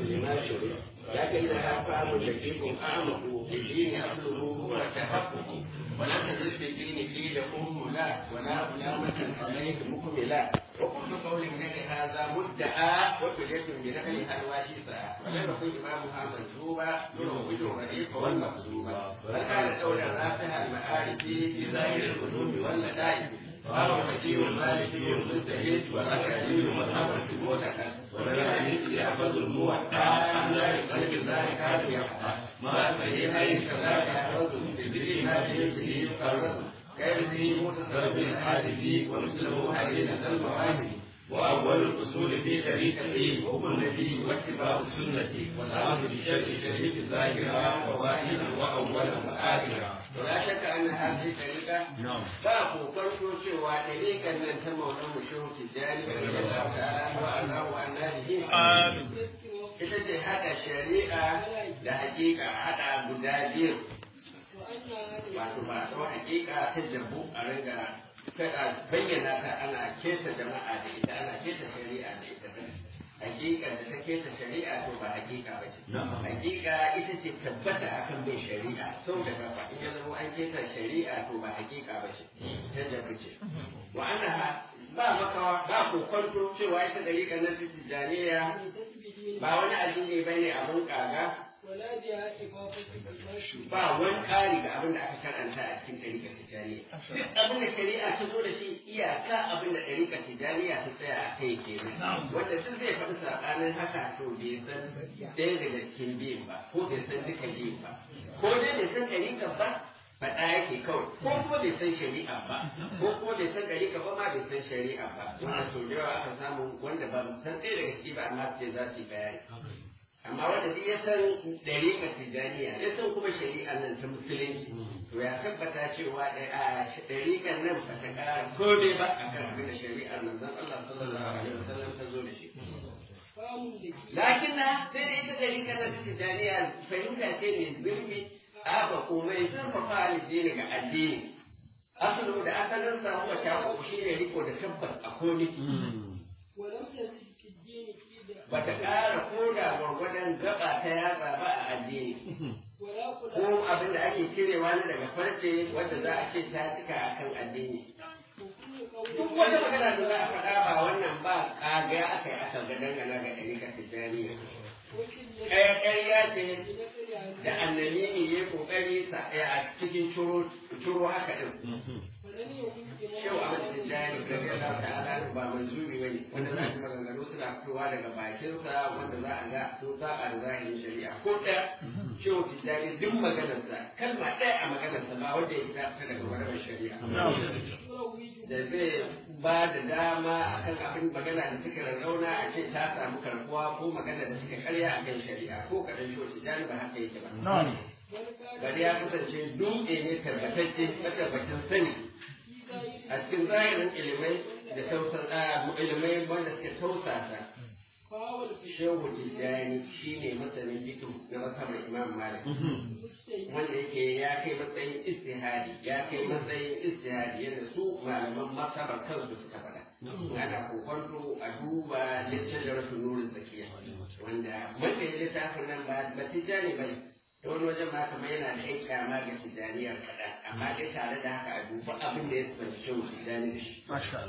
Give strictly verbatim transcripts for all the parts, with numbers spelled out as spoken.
لما شرع لكنها فهم دقيق أعمق في الدين أصله هو التحقق ولا تزل في الدين فيه يقوم لا ولا ملامة عليه مكملا وكل قول من هذا مدعى وحجة بنقلها الواشفة ولم يكن إمامها مجذوبا يروج الرئيف والمكذوبا بل كانت قولا راسها المعارف في ظاهر العلوم واللطائف وهو الحكيم المالكي المجتهد والأكاديمي مذهبا في المعتقد والحديث يحفظ الموحى عن ذلك قلب ذلك هذا يحفظ مع صحيحين كذلك يحفظ في ما بيده يقرر كيده متصرف الحادث ومثله حديث المواهب وأول الأصول في طريقته حكم النبي واتباع السنة والأمر بالشرع الشريف ظاهرا وواحدا وأولا وآخرا ولا شك أن هذه الطريقة باقوا فرقوا سوى طريقا لن تموت مشهور الجانب رضي الله تعالى وأنه وأنه آمين. ita ce haɗa shari'a da hakika haɗa guda biyu wato ba ta hakika ta jabu a ringa kada bayyana ta ana keta jama'a da ita ana keta shari'a da ita hakika da ta keta shari'a to ba hakika ba ce hakika ita ce tabbata akan bin shari'a sau da kafa in ya zama an keta shari'a to ba hakika ba ce ta jabu ce wa ana ba makawa ba kokonto cewa ita dariƙar na tijjaniya ba wani addini ba ne abin kaga ba wani ƙari ga abin da aka karanta a cikin ɗariƙar tijjaniya duk abin da shari'a ta zo da shi iyaka abin da ɗariƙar tijjaniya ta tsaya a kai kenan wanda duk zai faɗi saɓanin haka to bai san ɗaya daga cikin biyun ba ko bai san duka biyun ba ko dai bai san ɗariƙar ba faɗa yake kawai ko kuma bai san shari'a ba ko kuma bai san ɗariƙa ba ma bai san shari'a ba wanda sau da yawa aka samu wanda ba san ɗaya daga ciki ba amma sai za su yi bayani amma wanda duk ya san ɗariƙa tijjaniya ya san kuma shari'a nan ta musulunci to ya tabbata cewa ɗariƙar nan ba ta ƙara komai ba a kan abin da shari'ar manzon Allah sallallahu alaihi wasallam ta zo da shi lakin na sai da ita ɗariƙar nan ta tijjaniya fahimta ce mai zurfi aba komai zurfafa addini ga addini asalu da asalin sa kuma ta ko shi ne riko da tabbas a komai bata ƙara ko da gwargwadon gaba ta yatsa ba a addini ko abin da ake cirewa na daga farce wanda za a ce ta cika a kan addini duk wata magana da za a faɗa ba wannan ba ƙaga aka yi aka ga dangana ga ɗariƙar tijjaniya ɗaya ƙarya ce da annabi ne ya ƙoƙari a cikin ciro haka ɗin yau a wajen jari da ya za ta ala ba manzuri bane wanda za a maganganu suna fitowa daga bakinsa wanda za a ga to za a da zahirin shari'a ko ɗaya shehu tijjani duk maganarsa kalma ɗaya a maganarsa ba wanda ya fita daga maganar shari'a da zai ba da dama a kan abin magana da suka rarrauna a ce ta samu karbuwa ko magana da suka karya a kan shari'a ko kaɗan shehu tijjani ba haka yake ba bari ya kasance dutse ne tabbatacce matabbacin sani a cikin zahirin ilimai da tausan ilimai wanda suka tausasa shehu tijjani shi ne masanin jikin na masarar imam malik wanda yake ya kai matsayin istihadi ya kai matsayin istihadi yadda su malaman masarar kansu suka faɗa ana kokonto a duba littafin da rasu nurin zakiya wanda wanda ya littafin nan ba tijjani ba ne ta wani wajen ma kamar yana da yan kyama ga tijjaniyar kaɗan amma dai tare da haka a duba abin da ya tsanci shehu tijjani da shi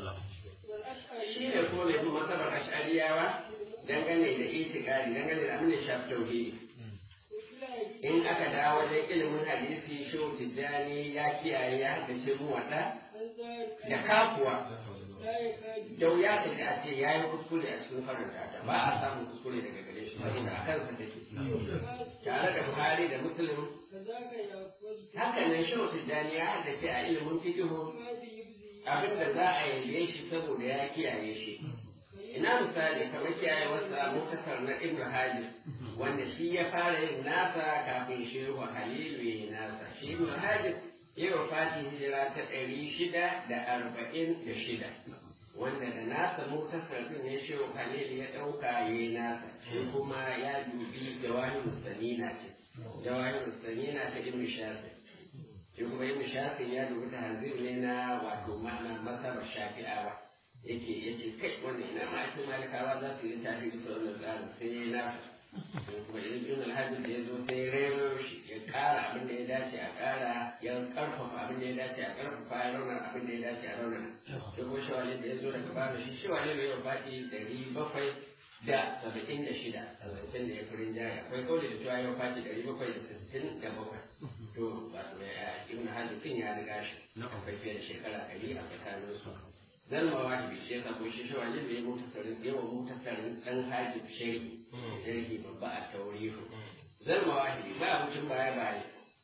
shi ne kuma mai bin masarar ash'ariyawa dangane da itikadi dangane da abin da shafi tauhidi in aka dawo wajen ilimin hadisi shehu tijjani ya kiyaye ya haddace mu wata da kafuwa da wuya ta a ce ya yi kuskure a cikin faranta ta ba a samun kuskure daga gare shi saboda a kansa take tare da buhari da muslim haka nan shehu tijjani ya haddace a ilimin fikihu abinda za a yabe shi saboda ya kiyaye shi ina misali kamar kiyaye wasa mutasar na ibn hajar wanda shi ya fara yin nasa kafin shehu halilu ya yi nasa shi ibn hajar ya wafati hijira ta ɗari shida da arba'in da shida wanda da nasa mutasar din ya shehu halilu ya ɗauka ya yi nasa shi kuma ya dubi jawahir mustanina ce jawahir mustanina ta ibn shafi shi kuma ibn shafi ya dubi ta hanzir ne na wato ma'ana masabar shafi'awa yake yace kai wannan ina ma ake malikawa za su yi tafi bisa wannan tsarin sai na kuma ibn al-hajj da ya zo sai rero shi ya ƙara abin da ya dace a ƙara ya ƙarfafa abin da ya dace a ƙarfafa ya raunar abin da ya dace a raunar da kuma shawalin da ya zo daga bada shi shawalin da ya faɗi ɗari bakwai da saba'in da shida a zancen da ya fi rinjaya akwai kawai da cewa ya faɗi ɗari bakwai da sittin da bakwai to wato ya ibn hajj din ya riga shi akwai fiye da shekara ɗari a tsakaninsu zalma wajibi shi ya sabo shi shi wani da ya mutu sarin yawa mutu sarin dan haji shirki shirki babba a taurihu zalma wajibi ba abincin baya baya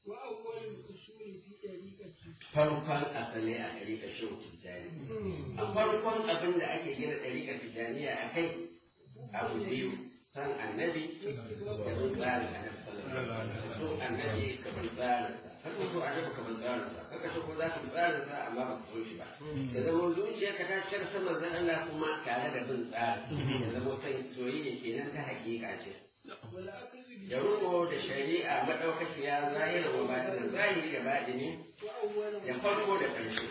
farkon asali a ɗariƙar shehu tijjani a farkon abin da ake gina ɗariƙar tijjaniya a kai abu biyu san annabi da bin tsarin annabi sallallahu alaihi wasallam so annabi ka bin tsarin haka so annabi ka bin tsarin sa haka so ko za ka bin tsarin sa amma ba ka so shi ba da zama zuciyarka ta shigar san manzon Allah kuma tare da bin tsarin da zama san soyayya kenan ta hakika ce da ruko da shari'a madaukakiya zahirin wa batinin zahiri da batini da farko da ƙarshe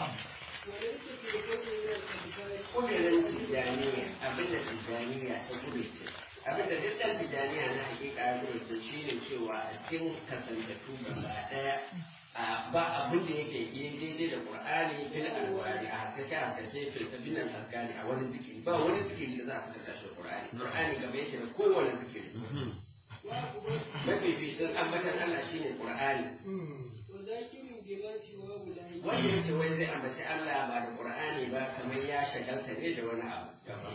kudirin tijjaniya abinda tijjaniya ta kudurce abinda duk ɗan tijjaniya na hakika ya kudurce shi ne cewa a cikin kasantattu gaba ɗaya ba abin da yake yi daidai da ƙur'ani fil alwani a harkace a harkace fil tafinan alkali a wani zikiri ba wani zikiri da za a fita shi ƙur'ani ƙur'ani gaba yake da kowane zikiri mafificin ambatan Allah shine ƙur'ani wanda yake wai zai ambaci Allah ba da Qur'ani ba kamar ya shagalta ne da wani abu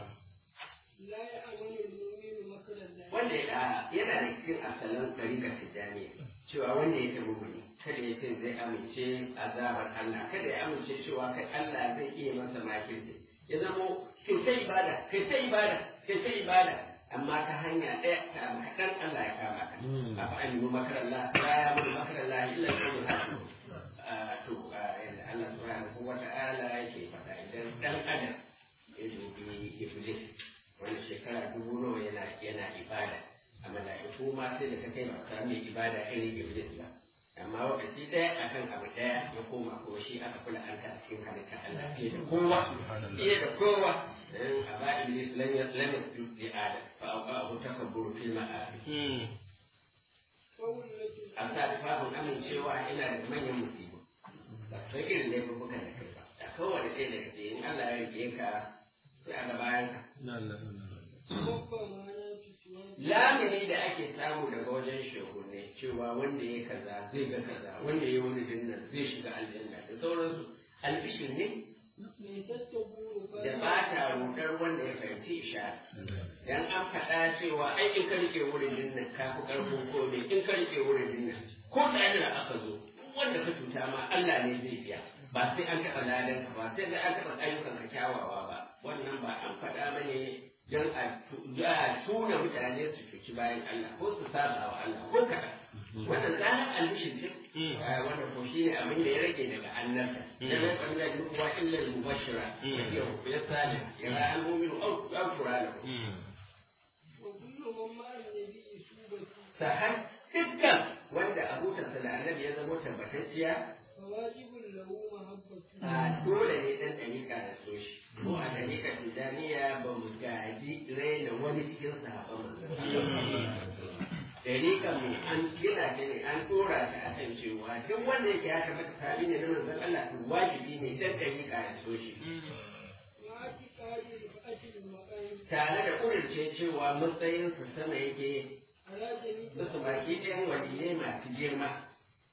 wanda ya yana da cikin asalin ɗariƙar tijjaniya cewa wanda yake mumuni kada ya ce zai amince azabar Allah kada ya amince cewa kai Allah zai iya masa makirci ya zamo kai ta ibada kai ta ibada kai ta ibada amma ta hanya ɗaya ta abu kaɗan Allah ya kama ka afa an yi makarar Allah ya mun makarar Allah illa kawai hasu to yadda Allah subhanahu wa ta'ala yake faɗa idan ɗan adam ya dubi iblis wani shekara dubu nawa yana yana ibada a mala'iku ma sai da ta kai ba sa mai ibada irin iblis ba amma lokaci ɗaya akan abu ɗaya ya koma kuma shi aka kula an ta cikin halittar Allah fiye da kowa fiye da kowa dan a ba iblis lam lam yasjud li adam fa aqahu takabburu fil ma'ad a sa da fahimtar amincewa ina da manyan musibu ba ta irin da bubukan da kai ba da kowane ɗaya daga cikin Allah ya rike ka sai a bayan ka lamini da ake samu daga wajen shehunne cewa wanda ya kaza zai ga kaza wanda ya wani dinnan zai shiga aljanna da sauransu albishir ne da ba ta rudar wanda ya fahimci ishara dan an faɗa cewa ai in ka rike wurin dinnan ka fi ƙarfin komai in ka rike wurin dinnan ko da aka zo wanda ka cuta ma Allah ne zai biya ba sai an taɓa ladan ka ba sai an taɓa ayyukan ka kyawawa ba wannan ba an faɗa bane don a tuna mutane su cuci bayan Allah ko su saba wa Allah ko kaɗan wannan zanen albishin ce wanda ko shi ne abin da ya rage daga annabta da bai kwanda da kuwa illa mubashira ya ya sani ya ra an mu'minu au au qur'ana sahan dukkan wanda abutarsa da annabi ya zama tabbatacciya a dole ne dan ɗariƙa da so shi ko a ɗariƙa tijaniya ba mu gaji raina wani cikin sahabban manzon ɗariƙa mu an gina ta ne an ɗora ta a kan cewa duk wanda yake ya tabbata sahabi ne na manzon Allah to wajibi ne dan ɗariƙa da so shi tare da ƙudurce cewa matsayinsa sama yake Wasu baki ɗayan waliyai masu girma.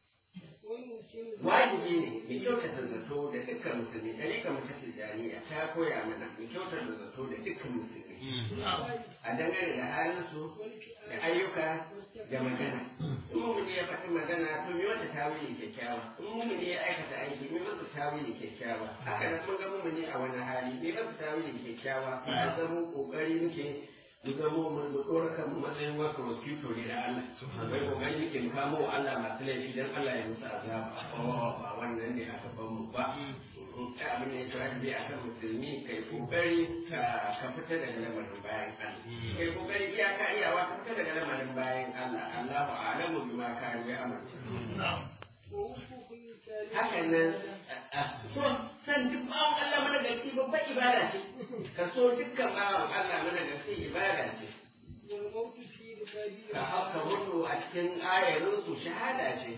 Wajibi ne mai kyautata zato da dukkan musulmi, ɗariƙa mace tijjaniya ta koya mana mai kyautata zato da dukkan musulmi. A dangane da halinsu, da ayyuka, da magana. In mumuni ya faɗi magana, to me wata tawili kyakkyawa. In mumuni ya aikata aiki, me masa tawili kyakkyawa. Haka nan mun ga mumuni a wani hali, me masa tawili kyakkyawa. Ba zama ƙoƙari muke mu zamo mu ɗora kan matsayin wasu mosquito ne da Allah bai kokari yake mu kamo Allah masu laifi dan Allah ya musu azaba ba wannan ne a gaban mu ba ta abin da ya tura bi akan musulmi kai kokari ka ka fita daga lamarin bayan Allah kai kokari iyaka iyawa ka fita daga lamarin bayan Allah Allahu a'lamu bima kanu ya'malun hakan nan so san duk bawon Allah mana gaci babban ibada ce ka so dukkan bawon Allah mana gaci ibada ce ka haka mutu a cikin ayarinsu shahada ce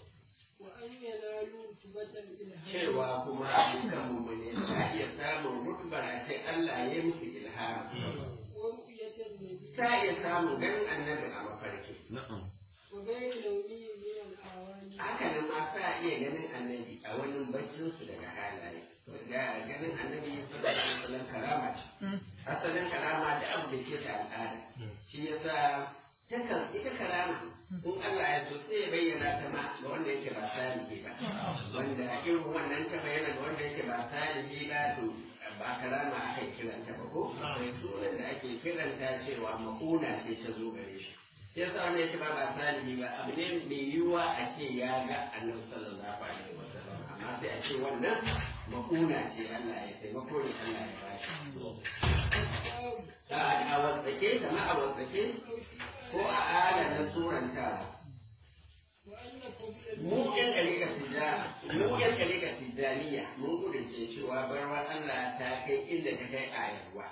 cewa kuma dukkan mummune ta iya samun rutubar a ce Allah ya musu ilhama ta iya samun ganin annabi a mafarki haka nan ma ta iya ganin annabi a wani baccinsu daga halaye ga ganin annabi sallallahu alaihi wasallam karama ce asalin karama da abu da ke ta al'ada shi yasa takan ita karama in Allah ya so sai ya bayyana ta ma ga wanda yake ba salihi ba wanda irin wannan ta bayyana ga wanda yake ba salihi ba to ba karama aka kiranta ba ko sai sunan da ake kiranta cewa makuna ce ta zo gare shi yasa wanda yake ba ba salihi ba abu ne mai yiwuwa a ce ya ga annabi sallallahu alaihi wasallam amma sai a ce wannan makuna ce Allah ya taimako ne Allah ya bashi a wasake kama a wasake ko a ala na surantawa mu yan ɗariƙar tijjaniya mu yan ɗariƙar tijjaniya mun kudurce cewa barwar Allah ta kai inda ta kai ayarwa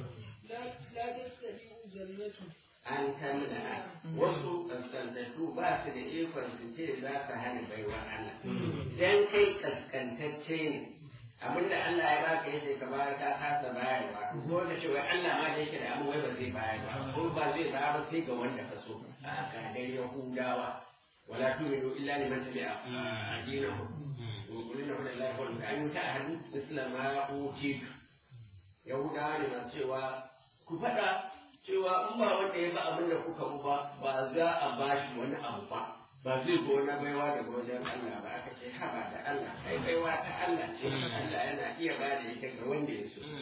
an tamna wasu kaskantattu ba su da ikon su ce za su hana baiwar Allah dan kai kaskantacce ne abinda Allah ya baka yace ka bayar ka kasa bayarwa ko ka ce wai Allah ma da yake da abu wai ba zai bayar ba ko ba zai bayar ba sai ga wanda ka so a kadar Yahudawa wala tu'minu illa liman tabi'a dinahu qul inna lillahi wa inna ilaihi raji'un misla ma utitu Yahudawa ne masu cewa ku faɗa cewa in ba wanda ya ba abin da kuka mu ba ba za a bashi wani abu ba ba zai ko na baiwa daga wajen Allah ba aka ce haba da Allah kai baiwa ta Allah ce Allah yana iya ba da ita ga wanda ya so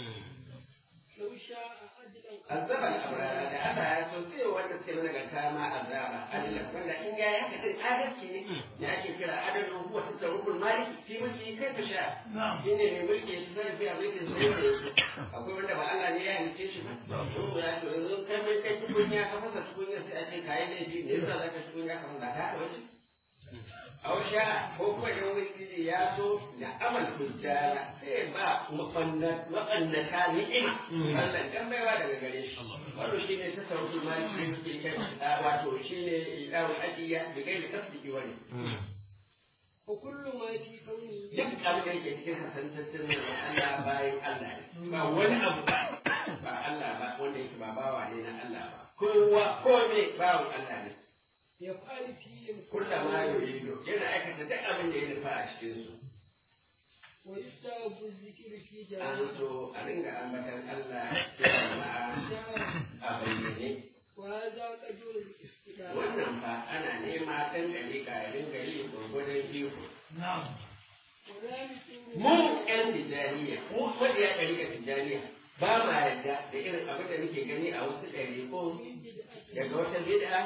azaba al-abrara da Allah ya so sai wanda sai mana ga kama azaba Allah wanda in ga ya kadin adalci ne ne ake kira adalun huwa tasarruful maliki fi mulki kai ka sha shine mai mulki ya tasarrufi a mulkin sa akwai wanda ba Allah ne ya halice shi ba to ya to yanzu kai mai kai tukunya ka fasa tukunya sai a ce kai laifi ne yasa zaka tukunya ka fasa ka wace aw sha ko kuma da wani ya so da amal hujjara sai ba mufannat maqannata ni'ima Allah dan baiwa daga gare shi wato shine tasawuf ma shi ke kai wato shine idawu ajiya da kai tasdiki wani ko kullu ma fi kauni duk abin da yake cikin kasantaccen Allah bayan Allah ba wani abu ba Allah ba wanda yake ba bawa ne na Allah ba kowa ko ne bawan Allah ne ya fari fiye kulla ma yurido yana aikata duk abin da ya nufa a cikin su wa yusabu zikri fi jami'a an so a ringa ambatan Allah cikin jama'a a bayyane wa za ka jura istida wannan fa ana nema dan dalika ya ringa yi gurgurdan iko na'am mu yan tijaniya mu wanda ya dalika tijaniya ba ma yadda da irin abin da muke gani a wasu ɗariƙo daga wata bid'a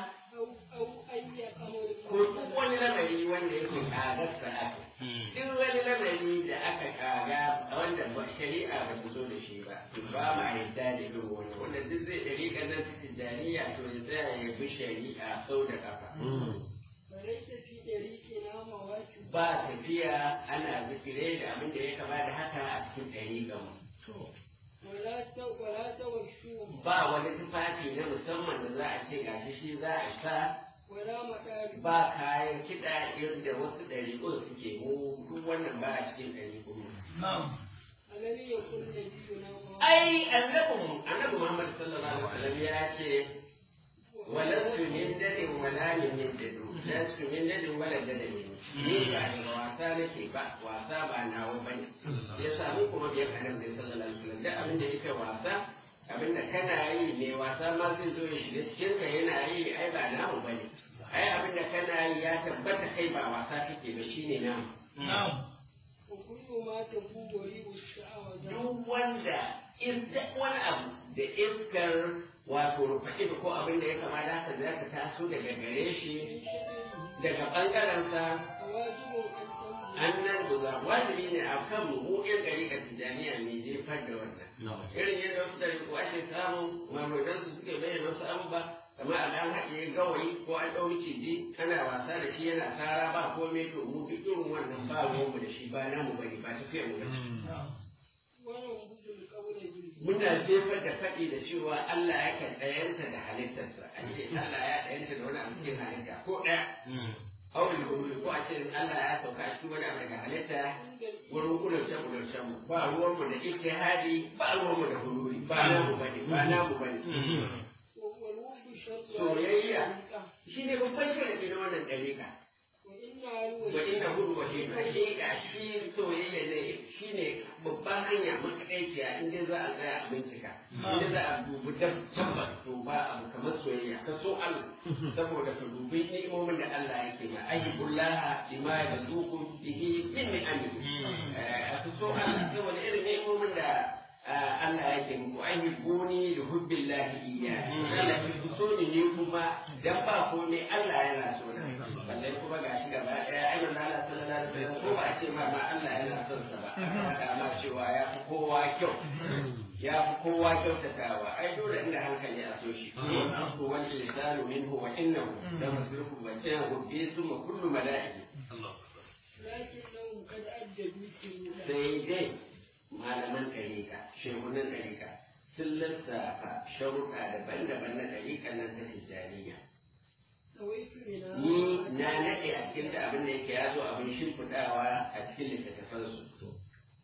ko duk wani lamari wanda yake kagarsa aka duk wani lamari da aka kaga wanda shari'a ba su zo da shi ba ba ma yadda da irin wani wanda duk zai ɗariƙa nan ta tijjaniya to ya tsaya ya bi shari'a sau da kafa ba tafiya ana zikire da abin da ya kama da haka a cikin ɗariƙa mu ba wani tufafi na musamman da za a ce gashi shi za a sa ba kayan kiɗa irin da wasu ɗariƙo suke mu duk wannan ba a cikin ɗariƙo mu. Ai annabin annabi Muhammad sallallahu alaihi wasallam ya ce walastu min dadin wala min dadu lastu min dadin wala dadin ni ba daga wasa nake ba wasa ba nawa bane ya samu kuma biyar annabi sallallahu alaihi wasallam da abin da yake wasa abin da kana yi mai wasa ma zai zo ya shiga cikin ka yana yi ai ba namu bane ai abin da kana yi ya tabbata kai ba wasa kake ba shine namu duk wanda wani abu da iskar wato rufa'i ko abin da ya kama da haka za ka taso daga gare shi daga ɓangarensa annan guza wajibi ne a kan mu yan gari ka tijaniya ne jefar da wannan irin yadda wasu da ko ake samun mamudan su suke bayyana wasu abubuwa kamar a dan haɗe gawayi ko an ɗau miciji ana wasa da shi yana tara ba komai to mu duk irin wannan ba mu da shi ba namu bane ba tafiya mu bace mu muna jefar da faɗi da cewa Allah ya kan ɗayanta da halittarsa a ce Allah ya ɗayanta da wani abu cikin halitta ko ɗaya aure da ko a ce Allah ya sauka cikin wani abu daga halitta wurin kudurce kudurce mu ba ruwan mu da ijtihadi ba ruwan mu da huluri ba namu bane ba namu bane soyayya shine babban sharadi na wannan dariƙa wa inna hu wa inna hakika shi soyayya ne shine babban hanya makaɗaiciya in dai za a tsaya a bincika in za a dubi tabbas to ba abu kamar soyayya ka so Allah saboda ka dubi ni'imomin da Allah yake ma ayyullaha bima yazukum bihi min ni'amihi ka so Allah saboda irin ni'imomin da Allah yake muku ayyubuni da hubbillahi iyya Allah ya so ni ne kuma dan ba komai Allah yana so na balle kuma gashi gaba ɗaya ai manzo Allah sallallahu alaihi wasallam ko ba ce ma ma Allah yana son sa ba haka ma cewa ya fi kowa kyau ya fi kowa kyautatawa ai dole inda hankali a so shi ko wani lisanu minhu wa innahu la masrufu wa jahu bi summa kullu malaiki sai dai malaman ɗariƙa shehunan ɗariƙa sun lissafa sharuɗa daban-daban na ɗariƙan nan ta tijjaniya ni na naɗe a cikin da abin da yake ya zo abin shimfiɗawa a cikin littattafansu.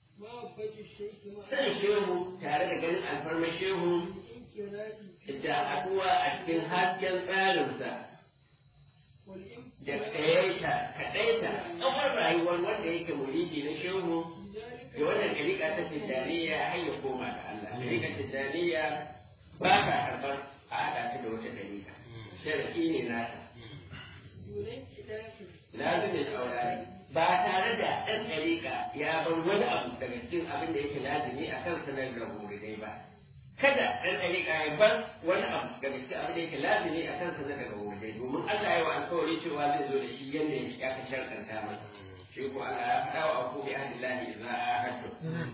San shehu tare da ganin alfarmar shehu da haɗuwa a cikin hasken tsarinsa da kaɗaita kaɗaita tsawon rayuwar wanda yake muridi na shehu da wannan ɗariƙa ta tijjaniya har ya koma ga Allah. Ɗariƙa tijjaniya ba ta karɓar a haɗa ta da wata ɗariƙa. Sharaɗi ne nata. Lazimin aurari ba tare da ɗan ɗariƙa ya bar wani abu daga cikin abin da yake lazimi a kan sanar da muridai ba. Kada ɗan ɗariƙa ya bar wani abu daga cikin abin da yake lazimi a kan sanar da muridai domin Allah ya wa alƙawari cewa zai zo da shi yadda ya aka sharkanta masa. Shi ko Allah ya faɗa wa aku bi ahdillahi idza ahadtu.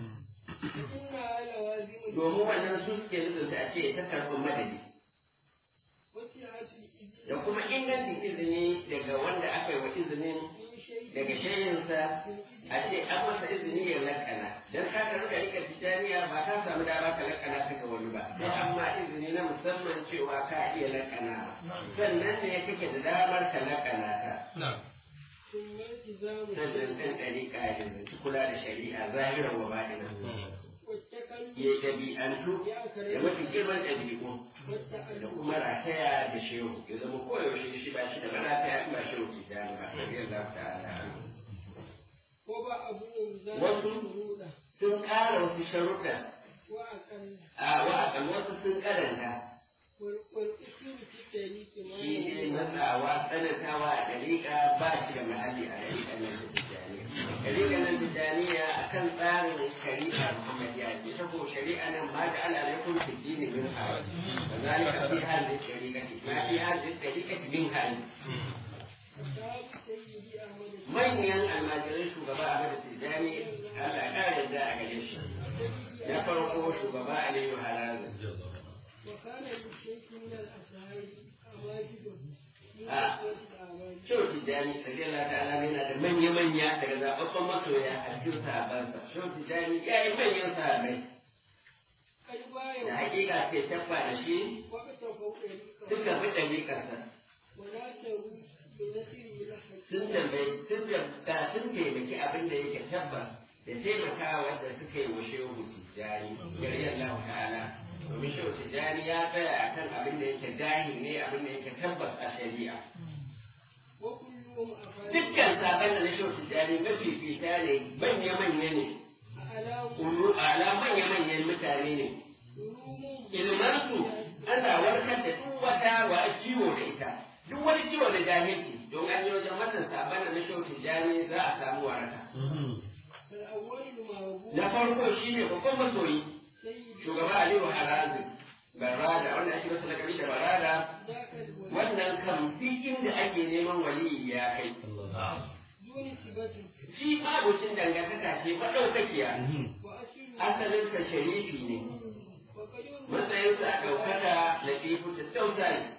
Domin wannan su suke nufin a ce ta karɓar madadi. Da kuma ingancin izini daga wanda aka yi wa izinin daga shayinsa a ce an masa izini ya lakana don ka karu da rika tijaniya ba ka samu dama ka lakana ta ga wani ba sai amma izini na musamman cewa ka iya lakana sannan ne kake da damar ka lakana ta sannan ɗan ɗariƙa ya zanci kula da shari'a zahirar wa baɗina ya ɗabi'antu da mafi girman ɗabi'u da kuma rataya da shehu ya zama koyaushe shi ba shi da marataya in ba shehu tijjani ba rabiyar lafi ta'ala wasu sun ƙara wasu sharuɗa a wa'akan wasu sun ƙaranta shi ne matsawa tsanantawa a ɗariƙa ba shi da mahalli a ɗariƙan nan da tijjaniya ɗariƙan nan tijjaniya a kan tsarin shari'a muhammadiyya ce ta ko shari'a nan ma da ala alaikum fi dini min haraj wa zalika fi hadhihi shari'ati ma fi hadhihi shari'ati min haraj manyan almajirai shugaba Ahmad Tijjani Allah ya ƙara yadda a gare shi na farko shugaba Aliyu Harazim Shehu Tijjani radiyallahu ta'ala yana da manya-manya daga zaɓaɓɓen masoya a cikin sahabansa. Shehu Tijjani ya yi manyan sahabai. Da hakika ke tabba da shi suka fi ɗariƙarsa. Sun tambayi sun da sun taimaki abin da yake tabbas da taimakawa wanda suka yi wa Shehu Tijjani radiyallahu ta'ala. Domin Shehu Tijjani ya tsaya a kan abin da yake dahi ne abin da yake tabbas a shari'a. Dukkan saban da na Shehu Tijjani mafifita ne manya-manya ne. Ala manya-manyan mutane ne. Ilmansu ana warkar da duk wata wa ciwo da ita. Duk wani ciwo da jahilci don an yi wajen wannan saban da na Shehu Tijjani za a samu waraka. Na farko shi ne babban masoyi. Shugaba Aliyu Harazim Barada wanda ake masa lakabi da Barada wannan kan fi inda ake neman waliyi ya kai. Shi abocin dangantaka ce maɗaukakiya, asalinsa sharifi ne, matsayinsa a ɗaukaka latifu ta tausa ne.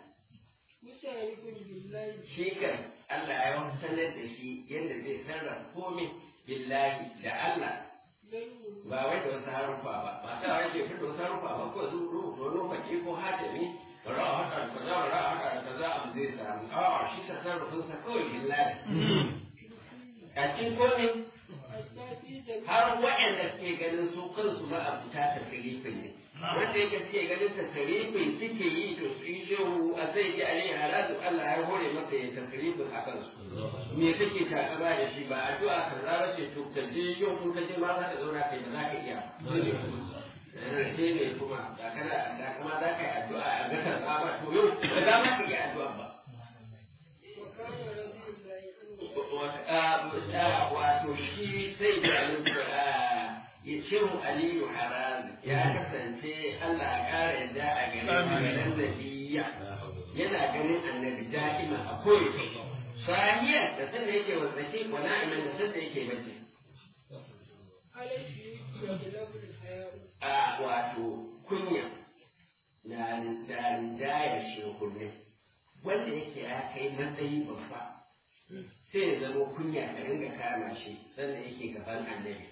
Shi kan Allah ya sanar da shi yadda zai sarrafa komai billahi da Allah. ba wai da wasu haruffa ba ba ta wai ke fito wasu haruffa ba ko zu rubuta wani faɗi ko hatimi ra haka da kaza ra haka da kaza abu zai samu a shi tasarrufin sa kawai lillahi a cikin komai har waɗanda suke ganin su kansu ma abuta tasirifin ne wanda yake suke ganin tasirifin suke yi to su yi shehu a zai ji alai halatu Allah ya hore maka ya tasirifin a kansu me kake takama da shi ba addu'a kaza ba ce to ka je yau kun ka je ma za ka zauna kai ba za ka iya rarrafe ne kuma da kana da kuma za ka yi addu'a a ga karɓa ba to yau ba za ma ka iya addu'a ba wato shi sai da ya shehu aliyu haram ya kasance Allah ya ƙara yadda a garin nabiya yana ganin annabi da'ima a koyaushe sahiyar da sanda yake wasake wa na'iman da sanda yake bace a wato kunya na rinjayar shehunne wanda yake ya kai matsayi babba sai ya zama kunya ka ringa kama shi sannan yake gaban annabi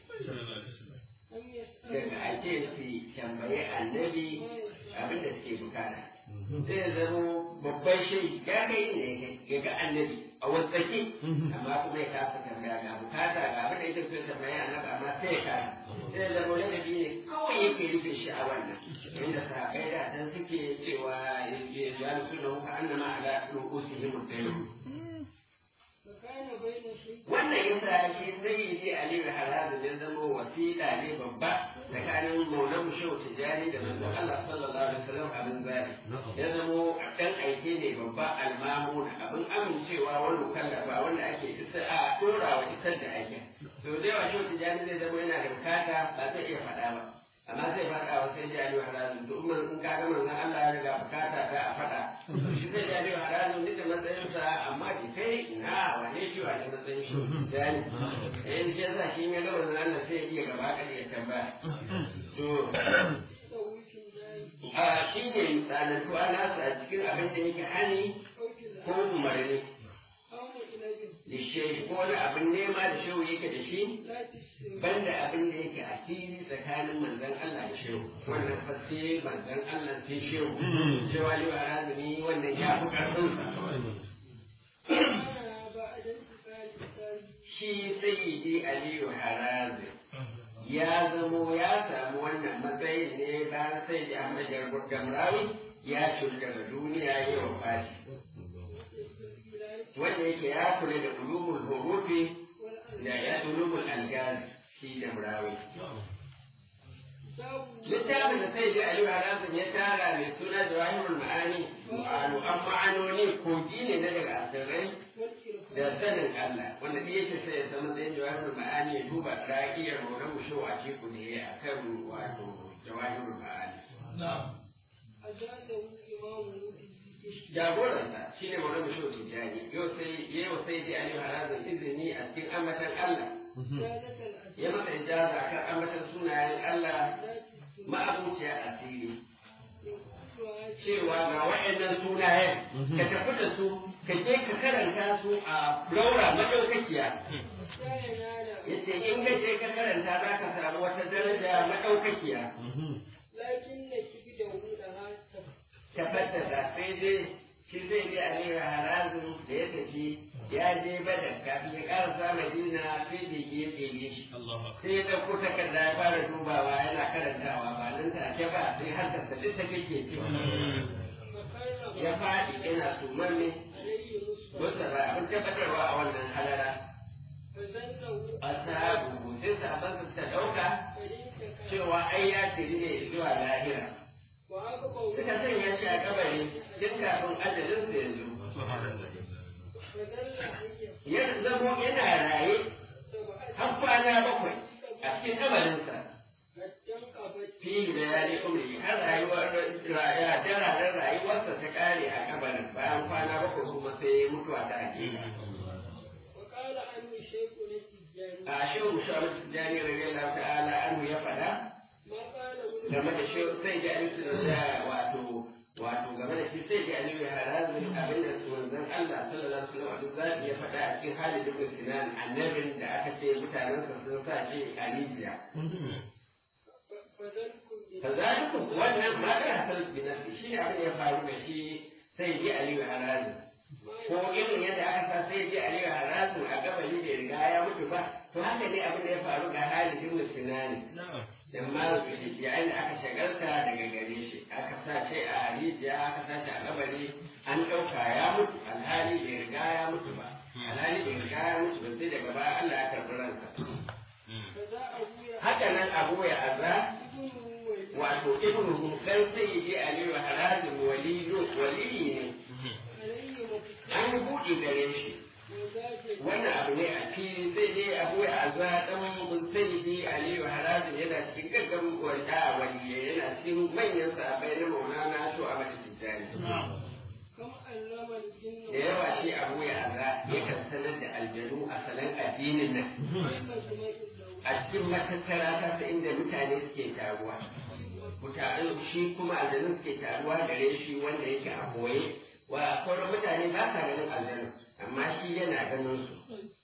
daga a ce su tambayi annabi abin da suke bukata sai ya zama babban shi ya kai ne ya ga annabi a wasake amma kuma ya kasa tambaya ga bukata ga abin da yake so ya tambayi annabi amma sai ya kasa sai ya zama ladabi ne kawai yake rufe shi a wannan inda sahabbai da can suke cewa ya su da hukka annama ala ru'usihim ad-dayn wannan yasa shi zai yi aliyu halalu ya zama wasiƙa ne babba tsakanin maulan shehu tijjani da manzon Allah sallallahu alaihi wasallam abin zari ya zama dan aike ne babba almamuna abin amincewa wani mukallafa wanda ake isa a dora wa isar da aikin so da yawa shehu tijjani zai zama yana da bukata ba zai iya faɗa ba amma zai faɗa wa sai ji aliyu halalu to umar in ka ga manzon Allah ya riga bukata ta a faɗa shi zai ji aliyu halalu ne da matsayinsa amma ki kai na wane shi wa ne matsayin shi jani eh shi yasa shi ne lawan Allah sai iya gaba kan ya tambaya to a shi ne tsanantu ana su a cikin abin da yake hani ko umarni da shehu ko wani abin nema da shehu yake da shi banda abin da yake a fili tsakanin manzon Allah da shehu wannan fa sai manzon Allah sai shehu cewa ne wa razumi wannan ya fi karfin sa shi sayyidi Aliyu Harazi ya zamo ya samu wannan matsayin ne bayan sai da Ahmad Gamrawi ya shirya daga duniya ya wafashi wanda yake ya kula da ulumul hurufi da ya ulumul algaz shi da murawi littafin da sai da Aliyu Harazi ya tara mai suna Jawahirul Ma'ani ma'anu an ma'anoni kogi ne na daga asirai da sanin Allah wanda da yake sai ya san matsayin Jawahirul Ma'ani ya duba ra'iyar maulan musho a ciku ne a kan wato Jawahirul Ma'ani jagoransa shi ne maulan musho tijjani yau sai yau sai da Aliyu Harazi izini a cikin ambatan Allah ya masa ijaza kan ambatan sunayen Allah ma'abuciya asiri cewa ga waɗannan sunayen ka tafi da su ka je ka karanta su a laura madaukakiya ya ce in ka je ka karanta za ka samu wata daraja madaukakiya tabbata sai dai shi zai je a lera harazin da ya tafi ya je badar kafin ya karasa madina sai da ya tsere shi sai ya ɗauko takarda ya fara dubawa yana karantawa ba nan take ba sai har da sace ta kake cewa ya faɗi yana sumanne wata ba abin tabbatarwa a wannan halara asabu sai sahabban ta ɗauka cewa ai ya shiri ne zuwa lahira suka sanya shi a kabari tun kafin ajalin sa yanzu ya zamo yana raye har kwana bakwai a cikin kabarinsa fi da ya ne umri har rayuwar raya dararen rayuwarsa ta kare a kabarin bayan kwana bakwai kuma sai mutuwa ta hakika a shehu mushawar tijjani radiyallahu ta'ala anhu ya faɗa game da shi sai da aliyu da wato wato game da shi sai da aliyu ya harazu abinda manzon manzon Allah sallallahu alaihi wasallam zai ya faɗa a cikin Khalid ibn Sinan annabin da aka ce mutanen sa sun sa shi a rijiya fazalikum wannan ma da hasal bin nafsi shi ne abin da ya faru da shi sai ji Aliyu Harazi ko irin yadda aka sa sai ji Aliyu Harazi a gabali da riga ya mutu ba to haka ne abin da ya faru ga Khalid ibn Sinan amma yayin da aka shagalta daga gare shi aka sa shi a rijiya aka sa shi a gabari an ɗauka ya mutu alhali bai riga ya mutu ba alhali bai riga ya mutu ba sai daga baya Allah ya karɓi ransa haka nan Abu ya azza wato ibnu dan sayyidi Aliyu Harazim waliyu waliyi ne an buɗe gare shi wannan abu ne a fili sai dai Abu ya azza dan sayyidi Aliyu Harazim yana cikin gaggamin wanda waliye yana cikin manyan sahabbai na Maulana Shu'aib Tijani da yawa shi Abu ya azza yakan sanar da aljanu a sanan addinin nan a cikin matattara ta inda mutane suke taruwa mutane shi kuma aljanu suke taruwa gare shi wanda yake a koye wa sauran mutane ba sa ganin aljanu amma shi yana ganin su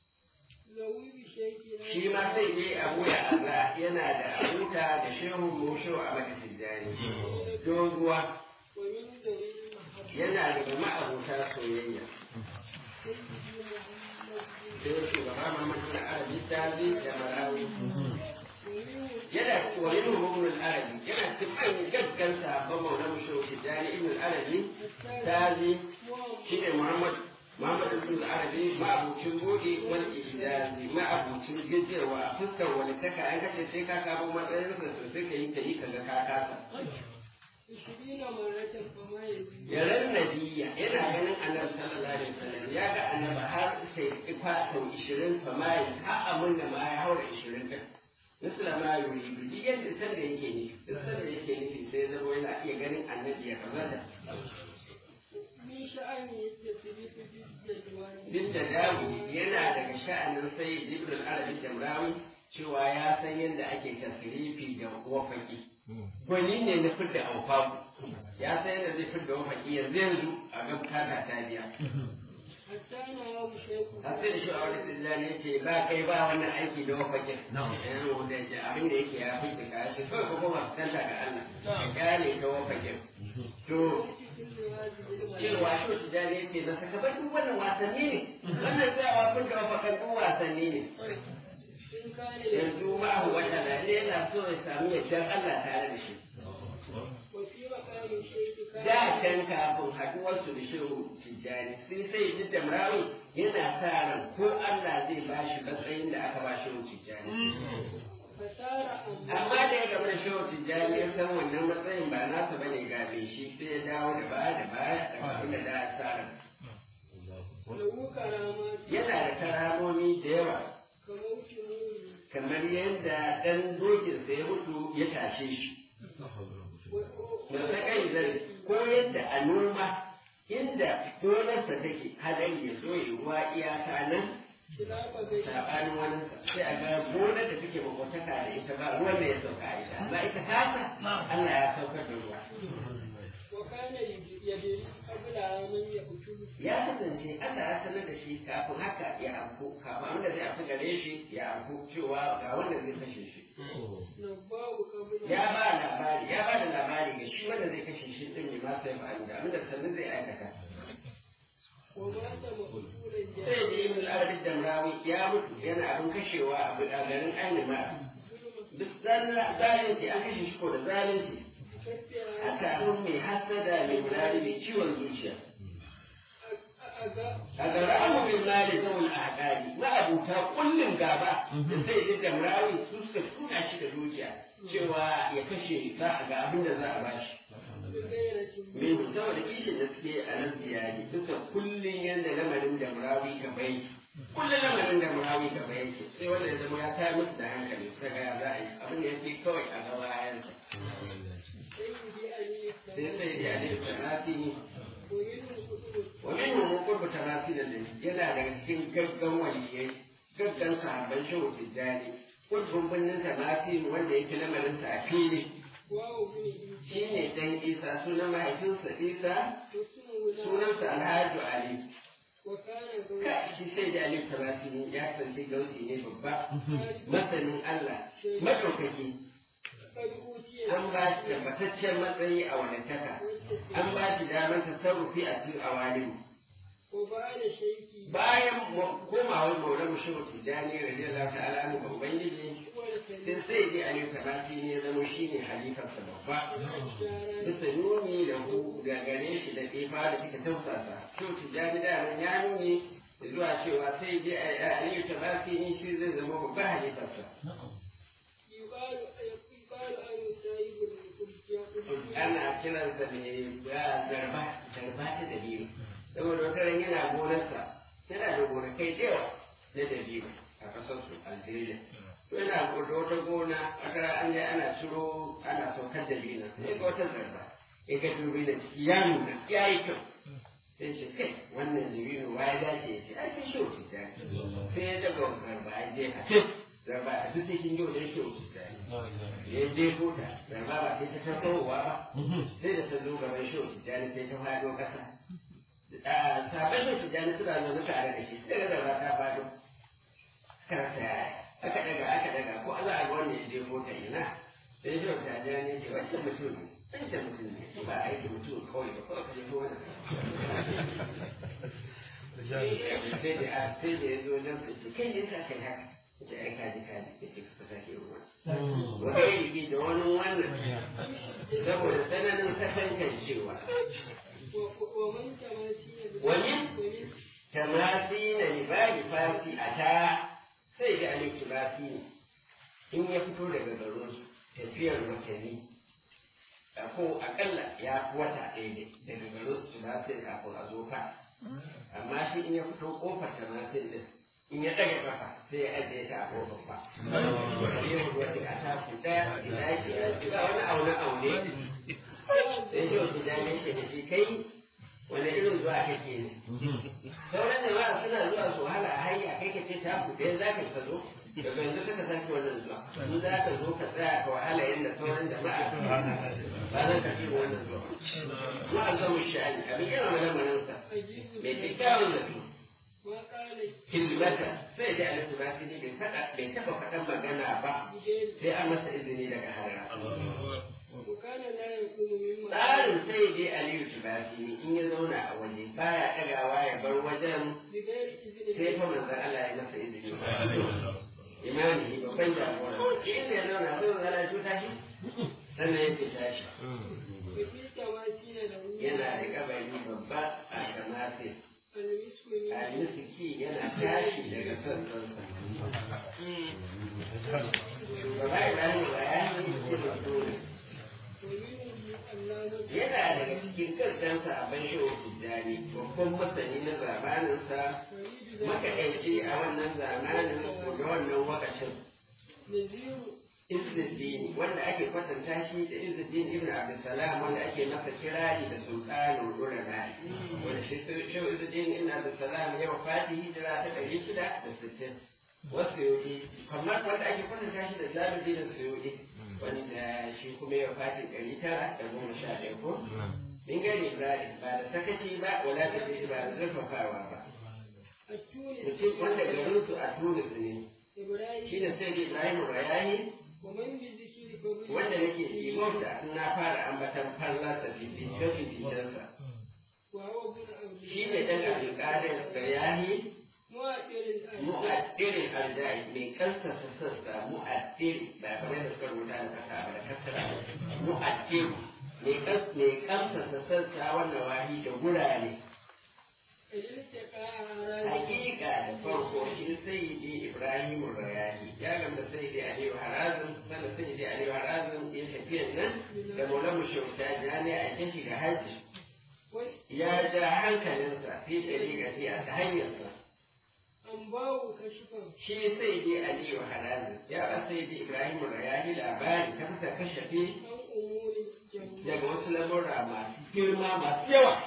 shi ma sai dai Abu ya azza yana da abuta da shehu musho a Tijani doguwa yana daga ma'abuta soyayya sai shugaba Muhammadu na Arabi Tazi da Malawi yana cikin wani rubutun Arabi yana cikin manyan gaggan sahabban Maulana Shehu Tijani Ibn Arabi Tazi shi ne Muhammad Muhammad Ibn Arabi ma'abucin goge wal ijazi ma'abucin gajiyarwa a fuskar wani taka an kace sai ka kabo matsayin sa sosai ka yi ka yi kaga ka kasa yaran nabiya yana ganin annabi sallallahu alaihi wasallam ya ga annabi har sai ikwa sau ishirin famayi har abin da ma ya haura ishirin din misala ma yuri duk yadda san da yake ne duk san da yake nufi sai zama yana iya ganin annabi ya kamata duk da dawo yana daga sha'anin sai jibril arabi jamrawi cewa ya san yadda ake tasirifi da wafaki gwani ne na fidda aufaku ya san yadda zai fidda wafaki yanzu yanzu a ga bukata ta biya har sai da shi a wani sillani ya ce ba kai ba wannan aiki da wafakin abin da yake ya fi shiga ya ce kawai kuma masu kanta ga Allah ka gane ta wafakin to cewa shi su dare ya ce na saka bar duk wannan wasanni ne wannan tsayawa fidda wafakan duk wasanni ne yanzu ma'ahu wata na ne yana so ya sami yardar Allah tare da shi da can kafin haduwarsu da shehu Tijjani sai sai ji da murawi yana sa ran ko Allah zai ba shi matsayin da aka ba shehu Tijjani amma da ya gaba da shehu Tijjani ya san wannan matsayin ba nasa bane gabe shi sai ya dawo da baya da baya da abin da da sa ran yana da karamomi da yawa kamar yadda ɗan dokinsa ya mutu ya tashe shi da ta kai zai ko yadda a noma inda gonarsa take hadari ya zo ya ruwa iyaka nan saɓanin wani sai a ga gonar da take makwataka da ita ba ruwan da ya sauka a ita amma ita kasa Allah ya saukar da ruwa ya kasance Allah ya sanar da shi kafin haka ya amfu kafin abin da zai amfi gare shi ya amfu cewa ga wanda zai kashe shi ya ba labari ya ba da labari ga shi wanda zai kashe shi din ne ma sai fa'alu da abin da sannan zai aikata sai da yin al'adar da murawi ya mutu yana abin kashewa a garin ainima duk zalunci an kashe shi ko da zalunci a samu mai hasada mai mulari mai ciwon zuciya a gara'amu min mali zaun ahqari na abuta kullum gaba da sai da damrawi su suka tuna shi da dukiya cewa ya kashe za a ga abin da za a bashi min mutum da kishin da suke a nan ziyari duka kullum yadda lamarin damrawi gaba yake kullum lamarin damrawi gaba yake sai wanda ya zama ya tayar musu da hankali suka ga za a yi abin da ya fi kawai a gaba yansa sai sai da alif sanati ne ومنهم قرب تماثيل الذي يلا daga cikin gaggan waliyai gaggan sahabban shehu Tijjani kullum bunnin tamathil wanda yake lamarin sa a fili shine dan Isa sunan mahaifinsa Isa sunansa Alhaji Ali ka shi sai da Aliyu Sabasi ya kasance gausi ne babba masanin Allah madaukaki an ba shi tabbataccen matsayi a wadataka an ba shi damar tasarrufi a cikin awalimu bayan komawar maulan shehu tijjani radiyallahu ta'ala anhu ga ubangiji sai sai dai Aliyu Sabasi ne zama shine halifarsa babba bisa nuni da hu ga gare shi da tsefa da suka tausasa shehu tijjani da nan ya nuni zuwa cewa sai dai Aliyu Sabasi ne shi zai zama babba halifarsa ana kiransa mai zarba zarba ta dabiru saboda wata ran yana gonarsa yana da gonakai da yawa na dabiru a ƙasar su Algeria to yana da wata gona a kara an je ana ciro ana saukar dabiru sai ga wata zarba ya ga dubi da ciki ya nuna ya yi kyau sai ce kai wannan dabiru wa ya dace ya ce ai kai shi wuce ta sai ya daga zarba ya je a kai zarba a duk cikin yau da shi wuce ta ya je kota zarba ba sai ta tafowa ba sai da ta zo gaban shi wuce ta sai ta faɗo ƙasa sabon shi tijjani suna zaune tare da shi suka ga zarba ta faɗo karsa aka daga aka daga ko Allah a ga wanda ya je kota ina sai shi wuce tijjani ce wancan mutum ne wancan mutum ne ba aiki mutum kawai ba kawai ka je ko wani sai da sai da ya zo don ka ce kai ne sa kai haka ce ai kaji kaji ya ce ka sake ruwa wani rigi da wani wannan saboda tsananin kasankan cewa wani tamasi na libari fati a ta sai da alif tubasi ne in ya fito daga garin tafiyar watanni ko akalla ya fi wata ɗaya ne daga garin su tubasi kafin a zo fa amma shi in ya fito kofar tamasin din in ya ɗaga kafa sai ya ajiye ta a kofar ba. Yau wace a tashi ɗaya ina yake ya ce ba wani aune aune. Sai shi wasu jami'ai ce da shi kai wani irin zuwa kake ne. Sauran jama'a suna zuwa su wahala a hanya kai ka ce ta ku ɗaya za ka zo. Daga yanzu kaka sake wannan zuwa. In za ka zo ka tsaya ka wahala yadda sauran jama'a su ba zan ka fi wannan zuwa. Ma'a zama sha'ani abin yana malamarinsa mai kyakkyawan zato. Kilmata sai da Aliyu Tubasi ne bai faɗa bai taɓa faɗan magana ba sai an masa izini daga harara. Tsarin sai dai Aliyu Tubasi ne in ya zauna a waje baya ɗagawa ya bar wajen sai ta manzan Allah ya masa izini. Imani babban jagora. Inda ya zauna sai manzan Allah ya tuta shi sannan ya fita shi. Yana da kabari babba a Kamasin. Al-Misiki yana tashi daga sassansa. Baba Ibrahim bayani da dole. Yana daga cikin kankansa a ban shehu Tijjani, babban masani na zamaninsa, makaɗaici a wannan zamanin da wannan wakashin. Izzuddin wanda ake kwatanta shi da Izzuddin ibn Abdussalam wanda ake masa kirari da sultanul ulama wanda shi shehu Izzuddin ibn Abdussalam ya wafati hijira ta ɗari shida da sittin wasu yodi kamar wanda ake kwatanta shi da Jalaluddin Suyudi wanda shi kuma ya wafati ɗari tara da goma sha ɗaya ko min gani Ibrahim ba da sakaci ba wala da ba da zurfafawa ba mutum wanda garinsu a Tunis ne shi ne sai Ibrahim Rayahi wanda nake imauta na fara ambatan fallasa fificensa shi ne ɗan abdulkadir da yahi mu'addirin aljai mai kansa sassa mu'addir ba kamar da suka rubuta da kasa ba da kasara mu'addir mai kansa sassa wannan wahi da gurare hakika da farko shi sayyidi Ibrahim Rayani ya gamda sayyidi Aliyu Harazim sannan sayyidi Aliyu Harazim ya tafiyan nan da Maulana Shauta ne a ita shi da hajji ya ja hankalinsa fi ɗariƙati a ta hanyarsa shi sayyidi Aliyu Harazim ya ba sayyidi Ibrahim Rayani labari ta fita kashafe daga wasu lamurra masu girma masu yawa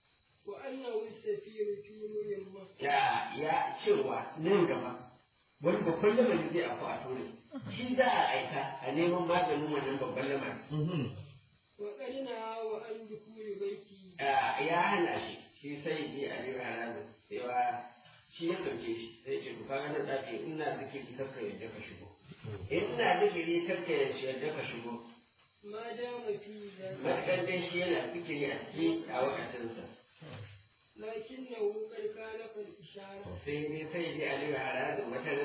ya ya cewa nan gaba wani babban lamarin zai afu a turai shi za a aika a neman maganin wannan babban lamarin ya hana shi shi sai ji a jira harazu sai shi ya sauke shi sai ce to kaga nan ɗaki ina zikiri karka yadda ka shigo ina zikiri karka yadda ka shigo matakan dai shi yana zikiri a ciki a wakacinsa لكنه قد كانت الإشارة. سيدي سيدي علي على مثلا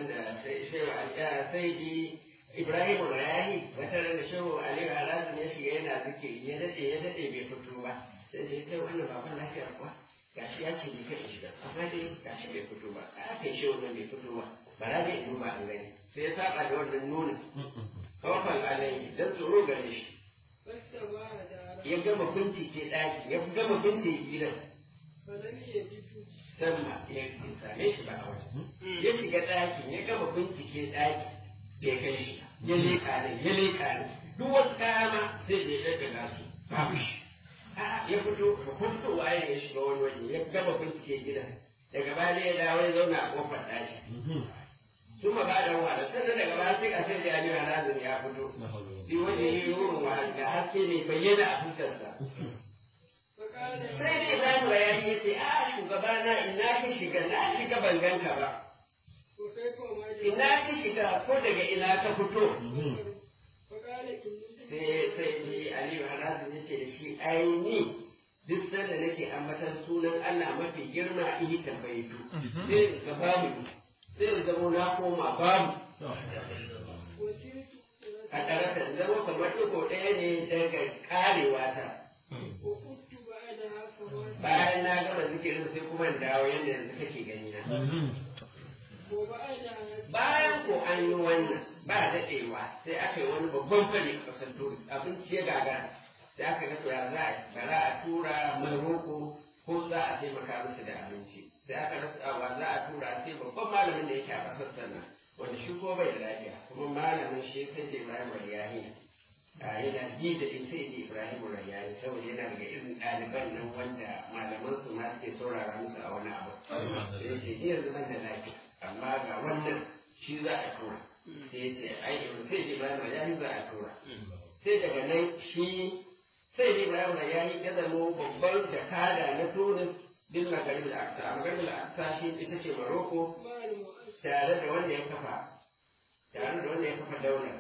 سيدي إبراهيم الرياحي مثلا شو علي على يشي هنا ذكي يدتي يدتي بفتوة سيدي سيدي أنا بقول لك يا أخوة gashi ya ce bai kai shiga amma dai gashi bai fito ba a kai shi wannan bai fito ba ba za dai duba an gani sai ya saba da wannan nunin kawafan alai dan tsoro gare shi ya gama bincike ɗaki ya gama bincike gidan sama ya same shi ba a wajen ya shiga ɗakin ya gama bincike ɗaki bai kai shi ya leƙa ne ya leƙa ne duk wasu kama sai da ya daga su babu shi ya fito da fito waye ya shiga wani waje ya gama bincike gidan daga baya ya dawo ya zauna a kofar ɗaki sun ma ba da wa da sannan daga baya sai a sai da aliyu halazin ya fito sai waje ya yi wurin wa da haske mai bayyana a fuskarsa sai dai Ibrahim Rayani ya ce a shugabana ina ka shiga na shiga ban ganka ba ina ka shiga ko daga ina ka fito sai sai ni Aliyu Harazin ya ce da shi aini duk sanda nake ambatan sunan Allah mafi girma ihi tambaitu sai ga bamu sai zamo na koma bamu a ƙarasa zama kamar ɗigo ɗaya ne daga ƙarewa ta bayan na gama zikirin sai kuma dawo yadda yanzu kake gani na bayan ko an yi wannan ba daɗewa sai aka yi wani babban fari a ƙasar turis abinci ya gagara sai aka ga ya za a bara a tura maroko ko za a taimaka musu da abinci sai aka rasa wa za a tura sai babban malamin da yake a ƙasar sannan wanda shi ko bai da lafiya kuma malamin shi sai da Ibrahim Riyahi yana ji da in sai da Ibrahim Riyahi saboda yana daga irin ɗaliban nan wanda malaman su ma suke saurara musu a wani abu sai ya ce ni yanzu ban da lafiya amma ga wannan shi za a tura sai ya ce ai sai da Ibrahim Riyahi za a tura sai daga nan shi sai da Ibrahim Riyahi ya zama babban jakada na Tunis bin Maghrib al-Aqsa Maghrib al-Aqsa shi ita ce Morocco tare da wanda ya kafa tare da wanda ya kafa daular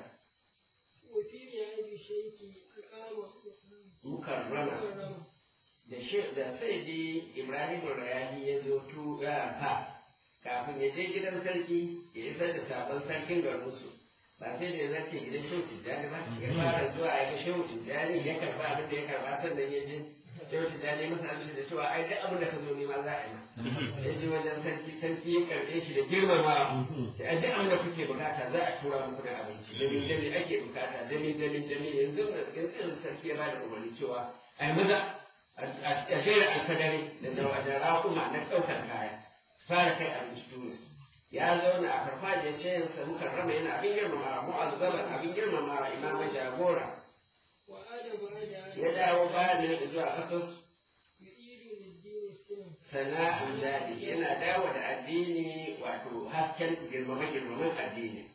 mukarrama da shi da sai di Ibrahim Rayahi ya zo tura fa kafin ya je gidan sarki ya isar da sabon sarkin garinsu ba sai da ya zace gidan shehu tijjani ba ya fara zuwa a ga shehu tijjani ya karba abin da ya karba sannan ya je shehu tijjani masa abin da cewa ai duk abin da ka zo nema za a yi ya je wajen sarki sarki ya karbe shi da girmama sai ai duk abin da kuke bukata za a tura muku da abinci dami dami ake bukata dami dami dami yanzu yanzu sarki ya bada umarni cewa ai maza a jera alfadari da da raƙuma na ɗaukar kaya fara kai abinci tunis ya zauna a farfajiyar shayansa muka rama yana abin girmama mu'azzaban abin girmama imama jagora ya dawo bayan da zuwa ƙasar sana'an daɗi yana dawo da addini wato hasken girmama-girmaman addini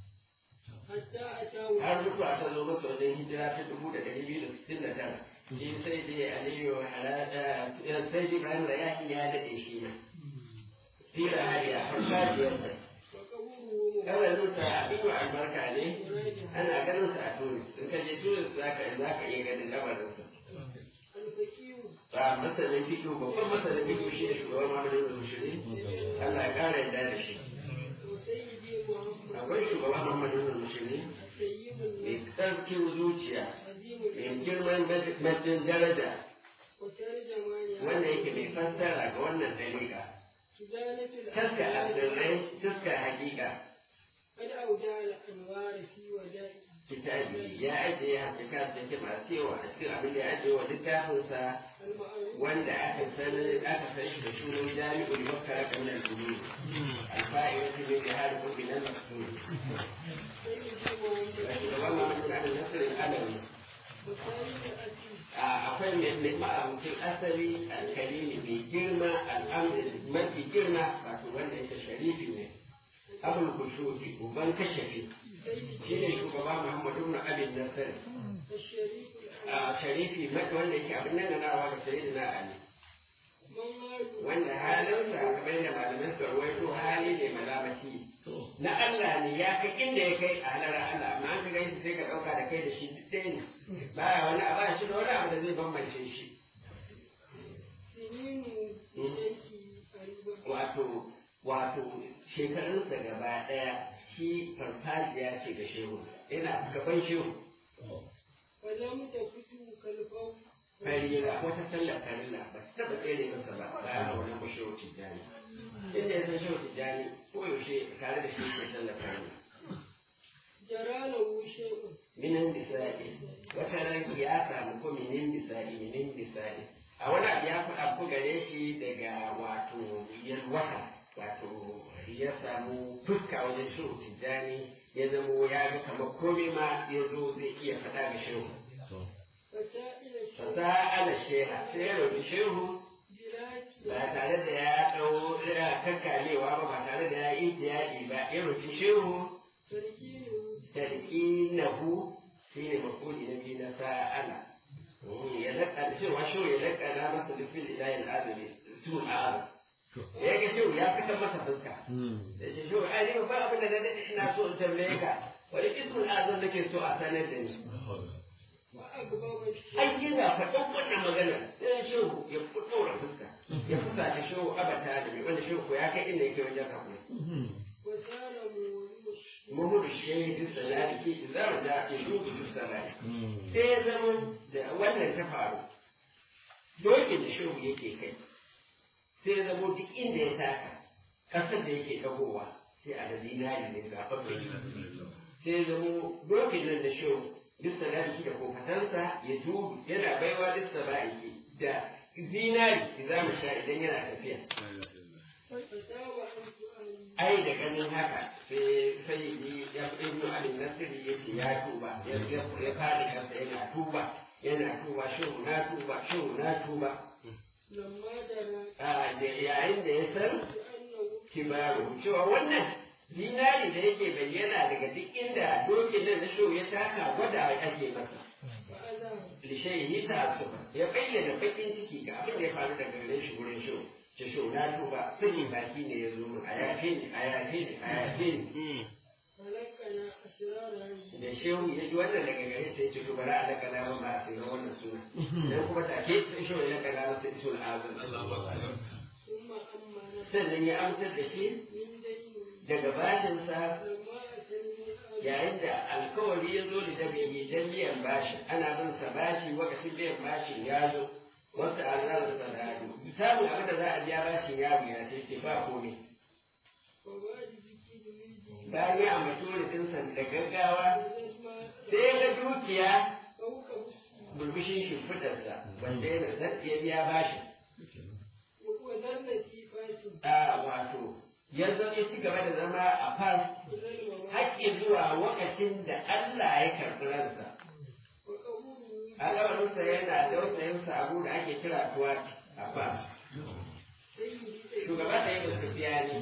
har mutuwa ta zo masa wajen hijira ta dubu da ɗari biyu da sittin da tara shi sai dai aliyu halada sai dai ibrahim rayahi ya daɗe shi ma tira hariya farfajiyarsa kawai nuta abin wa albarka ne ana ganin sa a tunis in ka je tunis za ka za ka iya ganin lamarinsa ba masanin fikiyo babban masanin fikiyo shi ne shugaban mamadin da mushiri Allah ya kara yadda da shi akwai shugaban mamadin da mushiri mai tsarkin zuciya mai girman majin daraja wanda yake mai fassara ga wannan dalika taska asirai taska hakika kitabi ya ajiye hakika da ke masu yawa a cikin abin da ya ajiye wa littafinsa wanda aka sani aka san shi da sunan jami'ul makara kamar al-ulum al-fa'ida ta mai jihar ko bilan masul shugaban mamadu da nasirin alawi akwai mai ma'amucin asali alkalimi mai girma al'amari mafi girma wato wanda yake sharifi ne abul kushufi uban kashafi shi ne shugaba muhammadu na abin nasir sharifi wanda yake abin nan nawa da sayi na ali wanda halinsa kamar da malaman suka rawaito hali ne malamaci na Allah ne ya kai inda ya kai a halar Allah amma an ka gaishe sai ka ɗauka da kai da shi duk ɗaya ne baya wani abu ba shi da wani abu da zai bambance shi wato wato shekarunsa gaba ɗaya shi farfajiya ce ga shehu yana gaban shehu farila wata sallar farila ba ta taɓa tsere masa ba bayan wani ko shehu tijjani inda ya san shehu tijjani ko yaushe tare da shi ke sallar farila minin bisa'i wata ranki ya samu ko minin bisa'i minin bisa'i a wani abu ya faɗa ku gare shi daga wato wata wato ya samu fuska wajen shehu tijjani ya zamo ya ga kamar komai ma ya zo zai iya faɗa ga shehu fasa ala sheha sai ya roƙi shehu ba tare da ya ɗau ira kakkalewa ba ba tare da ya yi tiyaɗi ba ya roƙi shehu sarki nahu shi ne mafuli na biyu na sa'ala ya laƙa cewa shehu ya laƙa na masa lufin ilayen azumi su ma'azam ya ga shehu ya fitar masa fuska da shi shehu ai ne ba abin da na daɗe ina so in tambaye ka wani ismul azam nake so a sanar da ni ai yana faɗin wannan magana sai shehu ya ɗaura fuska ya fusa da shehu abata da mai wanda shehu ko ya kai inda yake wajen hakuri muhudu shehu salati za mu da ilubu salati sai ya zama da wannan ta faru dokin da shehu yake kai sai ya zama duk inda ya taka ƙasar da yake ɗagowa sai a da zinari ne zaɓa sai ya zama dokin nan da shehu duk salati da kofatansa ya dubu yana baiwa duk saba'iki da zinari za mu sha idan yana tafiya ai da ganin haka sai sai yi ya ibnu abin nasiri ya ce ya tuba ya ya fara kansa yana tuba yana tuba shehu na tuba shehu na tuba a da yayin da ya san kibaru cewa wannan zinari da yake bayyana daga duk inda dokin nan na shehu ya taka gwada ake masa lishai yi ta su ya bayyana bakin ciki ga abin da ya faru daga gare shi wurin shehu ce shehu na tuba sani baki ne ya zo min a yafe ni a yafe ni a yafe ni da shehu ya ji wannan daga gare sai ce to bari a laka na ba a sai wannan suna dan kuma take sai shehu ya laka na masa isul azam sannan ya amsar da shi daga bashinsa yayin da alkawari ya zo da dabi don biyan bashi ana bin sa bashi lokacin biyan bashin ya zo wasu azar da sadadu samun abin da za a biya bashin ya biya sai ce ba komai bayan ya ambaci wurinsa da gaggawa sai ga dukiya burbushin shimfitarsa wanda ya biya bashin a wato yanzu ya ci gaba da zama a fas haƙƙi zuwa lokacin da Allah ya karɓi ransa. Alawarinsa yana dausayinsa abu da ake kira tuwaci a fas. Shugaba da yadda Sufiyani.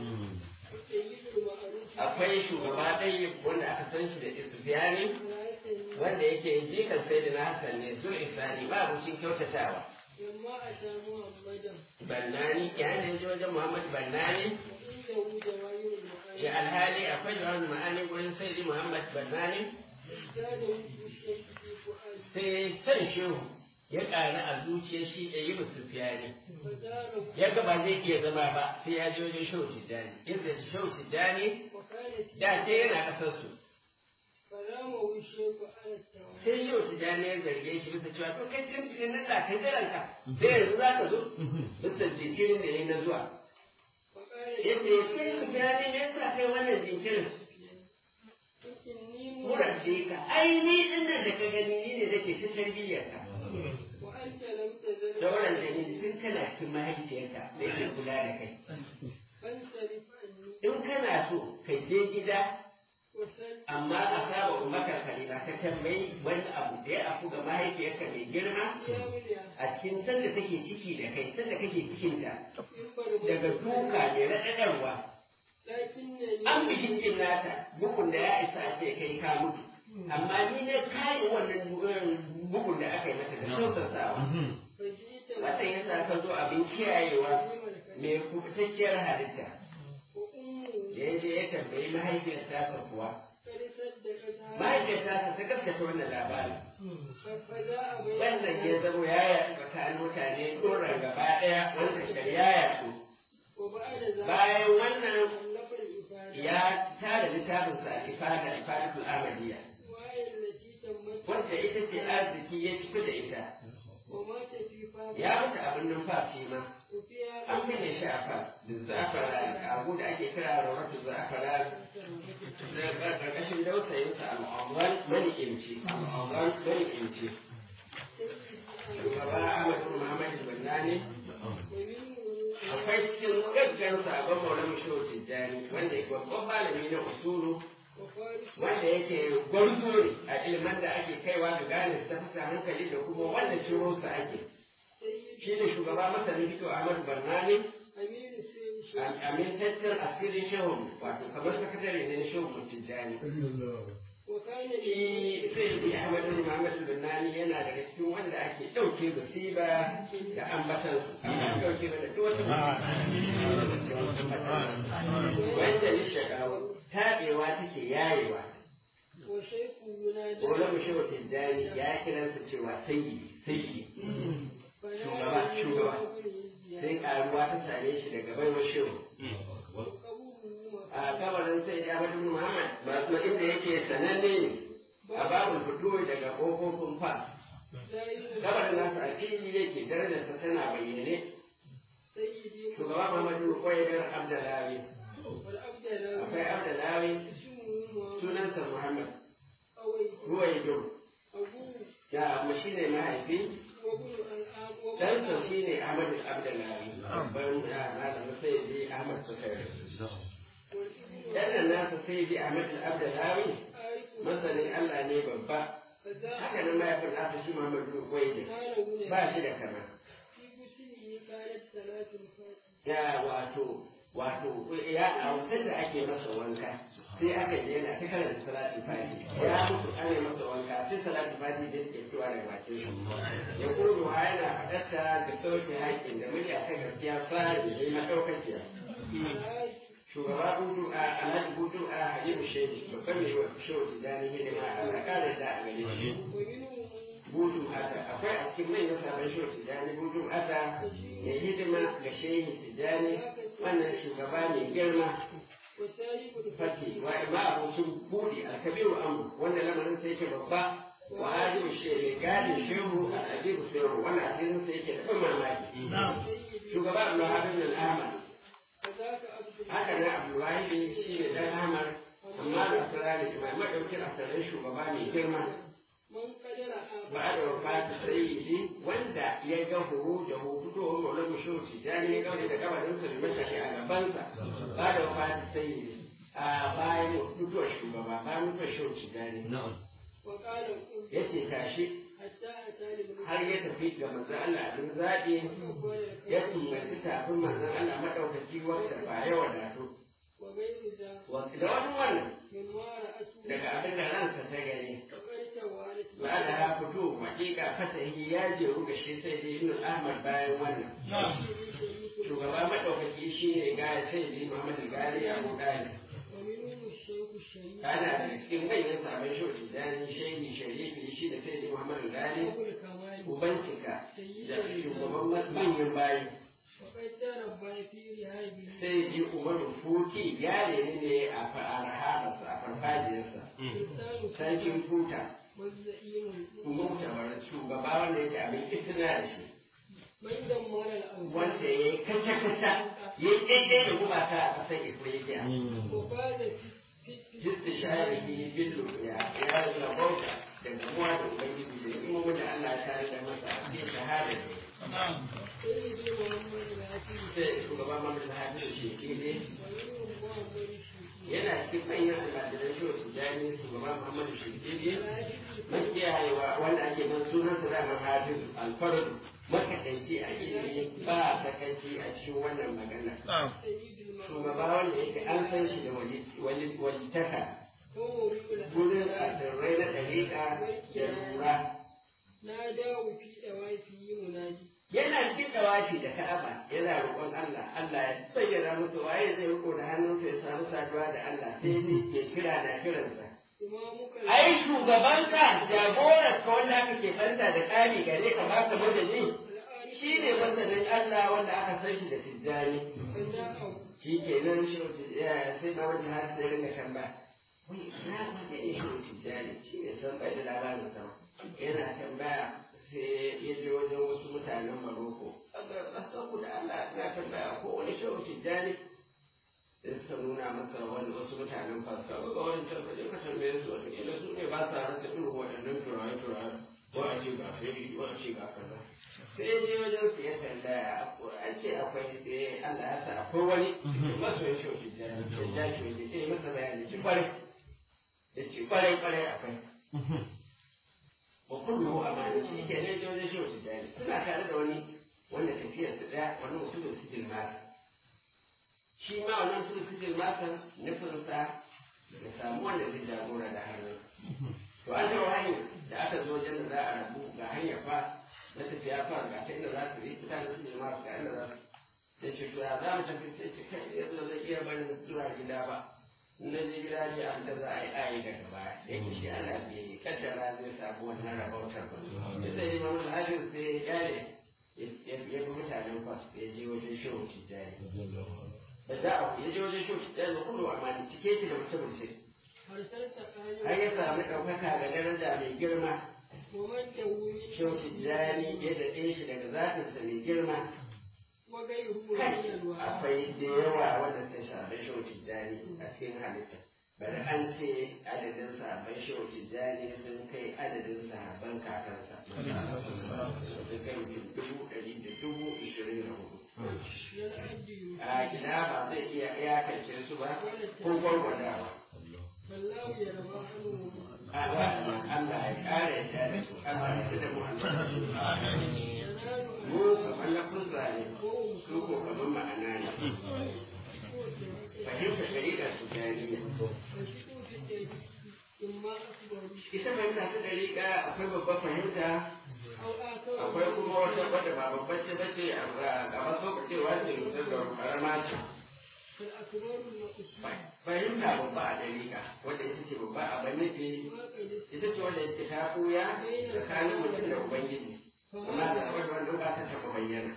Akwai shugaba ɗaya wanda aka san shi da Sufiyani wanda yake jikan sai da na Hassan ne su isani ba abucin kyautatawa. Bannani ya ne wajen Muhammad Bannani ya alhali akwai jawabin ma'ani gurin sai Muhammad Bannani sai san shehu ya ƙara a zuciyar shi da yi musu fiyani ya ga ba zai iya zama ba sai ya je wajen shehu Tijjani inda shehu Tijjani da ce yana ƙasarsu sai shehu Tijjani ya zarge shi bisa cewa to kai can cikin nada ta jiranka sai yanzu za ka zo bisa jinkirin da ya yi na zuwa ya ce kai su gani ne yasa kai wannan jinkirin murabbe ka ai ni din nan da ka gani ni ne nake ta tarbiyyar ka sauran da ni tun kana cikin mahaifiyarka da yake kula da kai in kana so ka je gida amma a saba umakar kalima ka tambayi wani abu da ya afu ga mahaifiyarka mai girma a cikin sanda take ciki da kai sanda kake cikinta daga duka ne raɗaɗarwa an bi cikin nata bugun da ya isa a ce kai ka mutu amma ni na kare wannan bugun da aka yi mata da sosai wata yasa ka zo abin kiyayewa mai kubutacciyar halitta da ya je ya tambayi mahaifiyar tasa kuwa mahaifiyar tasa ta gaskata wannan labarin wannan ya zama ya yaɗu tsakanin mutane ɗoran gaba ɗaya wanda shari'a ya yaɗu bayan wannan ya tara littafinsa a ifada ifadatul ahmadiyya wanda ita ce arziki ya cika da ita ya mutu abin numfashi ma an binne shi a fas da za'afara abu da ake kira rawatu za'afara da ƙarƙashin dausayinsa al'awwal mani'imci al'awwal mani'imci shugaba ahmadu muhammadu bannani akwai cikin gaggar sabon maulan shehu tijjani wanda ya babban malami na usulu wanda yake gwarzo ne a ilimin da ake kaiwa da gane su ta fita hankali da kuma wanda ciro su ake shi ne shugaba masanin fito ahmadu bannani amintaccen asirin shehu wato kamar sakatare ne na shehu tijjani shi zai yi ahmadu muhammadu bannani yana daga cikin wanda ake ɗauke musiba da ambatan su amma ɗauke da duk wata wanda ya shakawa taɓewa take yayewa wani mu shehu tijjani ya kiransa cewa sayi sayi shugaba shugaba sai karuwa ta same shi daga baiwa shehu a kabarin sai ya bada Muhammad ba kuma inda yake sananne ne a babul fito daga kofofin fas kabarin nasu a fili yake darajarsa tana bayyane shugaba Muhammadu Koyar Abdullahi akwai Abdullahi sunansa Muhammad Ruwaido ya amma shi ne mahaifi ɗansa shi ne Ahmad Abdullahi babban malamin sai ji Ahmad Sukari ɗan nasa sai ji Ahmad Abdullahi masanin Allah ne babba haka nan mahaifin nasa shi Muhammad Ruwaido ba shi da kama ya wato wato ya a wutar da ake masa wanka sai aka je yana ta karanta salatin fati ya mutu ana masa wanka sai salatin fati da suke fitowa daga bakin shi ya kodo ha yana fadarta da sautin haƙin da murya ta gaskiya sa da zai madaukakiya shugaba hudu a alhaji hudu a halimu shehi babban mai wa shehu tijjani hidima Allah kare da a gare shi hudu ata akwai a cikin manyan sabon shehu tijjani hudu ata ya hidima ga shehi tijjani wannan shugaba mai girma fati wa ima abokin budi alkabiru amu wanda lamarin sai yake babba wa hajji shehi gadin shehu a ajibu sayarwa wannan asirin sai yake da ban mamaki shugaba abdullahi bin ahmad haka na abdullahi shi ne dan ahmad amma da asirari mai madaukin asirin shugaba mai girma ba da wafata sayyidi wanda ya ga horo da hoto wani mushoci jani ya gaune da kabarinsa da mashaki a gabansa ba da wafata sayyidi a bayan mutuwar shugaba bayan mutuwar shoci jani ya ce tashi har ya tafi ga manzan Allah abin zaɓe ya tumbaci tafin manzan Allah maɗaukaki wanda ba ya wadatu da wani wannan daga abin da ransa ta gani ba da ya fito hakika fatahi ya jeru ga shi sai da ibn ahmad bayan wannan shugaba madaukaki shi ne ga sai da muhammad al-gali abu dali kana daga cikin manyan sabon shoci dani shehi sharifi shi da sai da muhammad al-gali uban cika da shugaban manyan bayi sai ji umaru fuki ya ne a rahabarsa a farfajiyarsa sarkin futa mutamar shugaba wanda yake abin isna da shi wanda ya yi kaca-kaca ya yi ɗaiɗai da gumata a ƙasar Ifriqiya. Jisti shari'i billu ya ya rabauta da gamuwa da Ubangiji da imomin da Allah ya tare da masa a cikin shahada ne. Sai shugaba Muhammadu Hafizu shi ne yana cikin manyan almajiran shi wasu jami'in shugaba Muhammadu Shekiri makiyayewa wanda ake man sunansa da Hafizu alfardu makaɗaici a ilimi ba takaici a cikin wannan magana. Shugaba wanda yake an san shi da walitaka gudun asirrai na ɗariƙa da lura. Na dawo fi da wafi yi munadi. yana cikin dawafi da Ka'aba yana roƙon Allah Allah ya bayyana musu waye zai riko da hannunsa ya samu saduwa da Allah sai ne ke kira da kiransa ai shugabanka jagorar ka wanda aka ke banta da ƙari gare ka ba ka madani shi ne masanin Allah wanda aka san shi da tijjani shi ke nan shi sai ba wani har sai ringa tambaya wani na wanda ya shi tijjani shi ne san bai da labarin sa yana tambaya sai ya je wajen wasu mutanen Maroko a san ku da Allah na tambaya ko wani shi tijjani sai suka nuna masa wani wasu mutanen fasa ga wani tambaye ka tambaye su wata kila su ne ba sa rasa irin waɗannan turaye-turaye ko a ce ga feri ko a ce ga kaza sai ya je wajen su ya tambaya an ce akwai sai Allah ya sa akwai wani masoyin shi tijjani tijjani shi sai masa bayani ci kwarai ya ce kwarai kwarai akwai ba kullu amana shi ke ne je wajen shi tijjani suna tare da wani wanda tafiyar su daya wani mutumin su jilmata shi ma wannan su su masa nufinsa da samu wanda zai jagora da hannun to an da hanyar da aka zo wajen da za a rabu ga hanyar fa na tafiya fa ga ta inda za su yi mutane su ne masu ga inda za su sai ce to ya za mu tafi sai ce kai yanzu zai iya barin zuwa gida ba na je gida ne an da za a yi ayi daga baya da yake shi ana bai kaddara zai samu wannan rabautar ba ya sai yi mamu hajjin sai ya ne ya bi mutanen kwas ya je wajen shehu tijjani da za a ya je wajen shehu tijjani ba kullum amma da cike ki da mace mace har ya samu ɗaukaka da daraja mai girma shehu tijjani ya daɗe shi daga zatinsa mai girma akwai da yawa wanda ta shafi shehu tijjani a cikin halitta bari an ce adadin sahabban shehu tijjani sun kai adadin sahabban kakansa sun kai dubu ɗari da dubu ishirin da hudu a gida ba zai iya iyakance su ba ko gwargwadawa Allah ya kare da su Allah ya da mu mu kamar na kunza ne su ko kamar ma'ana ne fahimta shari'a su jariya ita fahimta ta dariƙa akwai babbar fahimta akwai kuma wata wadda ba babbar ce ba ce ga maso cewa ce musul da karama ce fahimta babba a dariƙa wadda ita ce babba a bannufi ita ce wadda ita ta koya tsakanin mutum da ubangiji amma da wadda wanda ba ta taɓa bayyana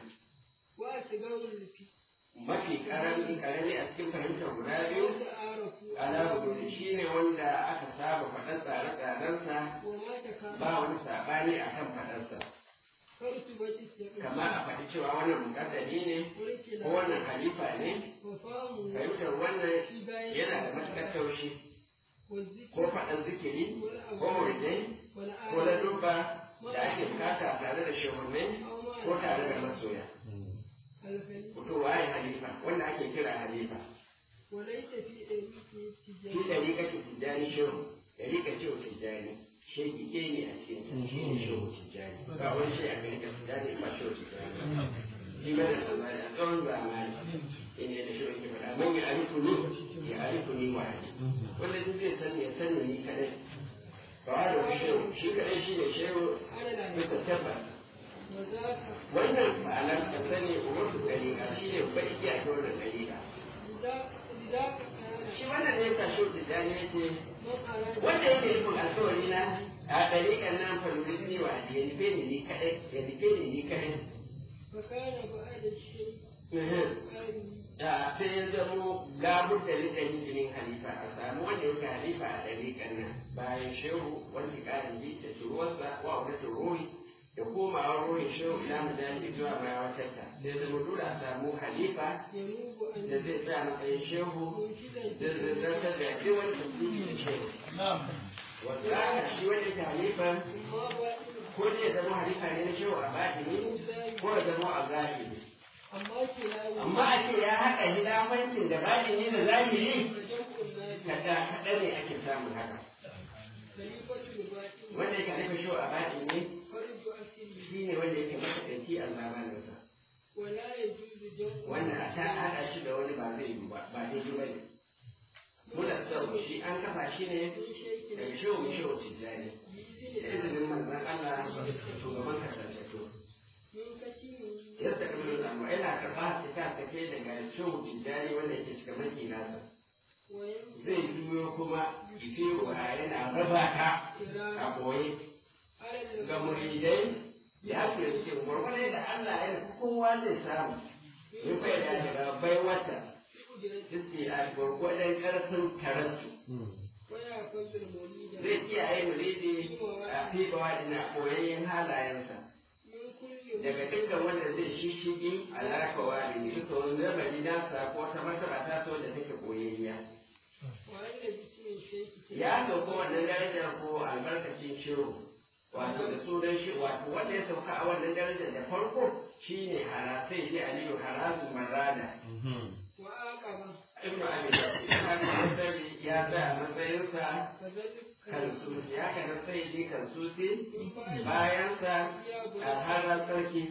mafi karami karami a cikin fahimtar guda biyu alamu shi ne wanda aka saba faɗar tsare-tsarensa ba wani saɓani a kan faɗarsa kama a faɗi cewa wannan muƙaddami ne ko wannan halifa ne fahimtar wannan yana da matuƙar taushi ko faɗar zikiri ko muridai ko ladubba da ake bukata tare da shehunai ko tare da masoya to waye halifa wanda ake kira halifa fi ɗariƙa ce tijjani shehu ɗariƙa ce tijjani shegi ke ne a cikin shi ne shehu tijjani ba wani shi a ɗariƙa tijjani ba shehu tijjani shi ba da tsammani a tsawon zamani inda da shehu ke faɗa man ya alifu ni ya alifu ni wa wanda duk zai sani ya sani ni kaɗai ba wa da wani shehu shi kaɗai shi ne shehu bisa tabbas wannan ma'anar ka sani umarsu ɗariƙa shi ne ba igiya ta wannan ɗariƙa shi wannan ne ka shi tijjani ya ce wanda yake nufin alkawari na a ɗariƙan nan farurin ni wa ya nufe ni ni kaɗai ya nufe ni ni kaɗai da sai ya zamo labur da rikin jinin halifa a samu wanda yake halifa a ɗariƙan nan bayan shehu wanda ƙarin ji da turuwarsa wa wani turuwi da komawar ruhin shehu ila mujahidi zuwa mai watarta sai zama dole a samu halifa da zai tsaya matsayin shehu da zai zartar da duk wani tafiye da shehu wata shi wanda ke halifa ko ne ya zama halifa ne na shehu a batini ko ya zama a zahiri amma a ce ya haɗa hilamancin da batini da zahiri kaɗa ne ake samun haka wanda yake halifa shehu a batini shi ne wanda yake matsakanci a zamaninsa wannan a ta haɗa shi da wani ba zai yi ba ba daidai ba ne muna sau shi an kafa shi ne daga shehu mai shehu tijjani da izinin manzan Allah shugaban kasantattu sai daga shehu tijjani wanda yake cika maki nasa zai juyo kuma ifewa yana raba ta a koyi ga muridai ya fi cikin gwargwadon da Allah ya fi kowa zai samu ya faida daga bai wata ce a gwargwadon ƙarfin karasu zai kiyaye muridi a fi bawa na koyayyen halayensa daga dukkan wanda zai shishigi alakawa da ne ta wani zamani nasa ko ta martaba ta so da take koyayya ya sauko wannan darajar ko albarkacin shehu wato da sunan shi wato wanda ya sauka a wannan darajar da farko shine harasai ji aliyu harazu marada ibnu abi bakr ya sa a matsayinsa kansu ya kana sai ji kansu sai bayan sa alharar sarki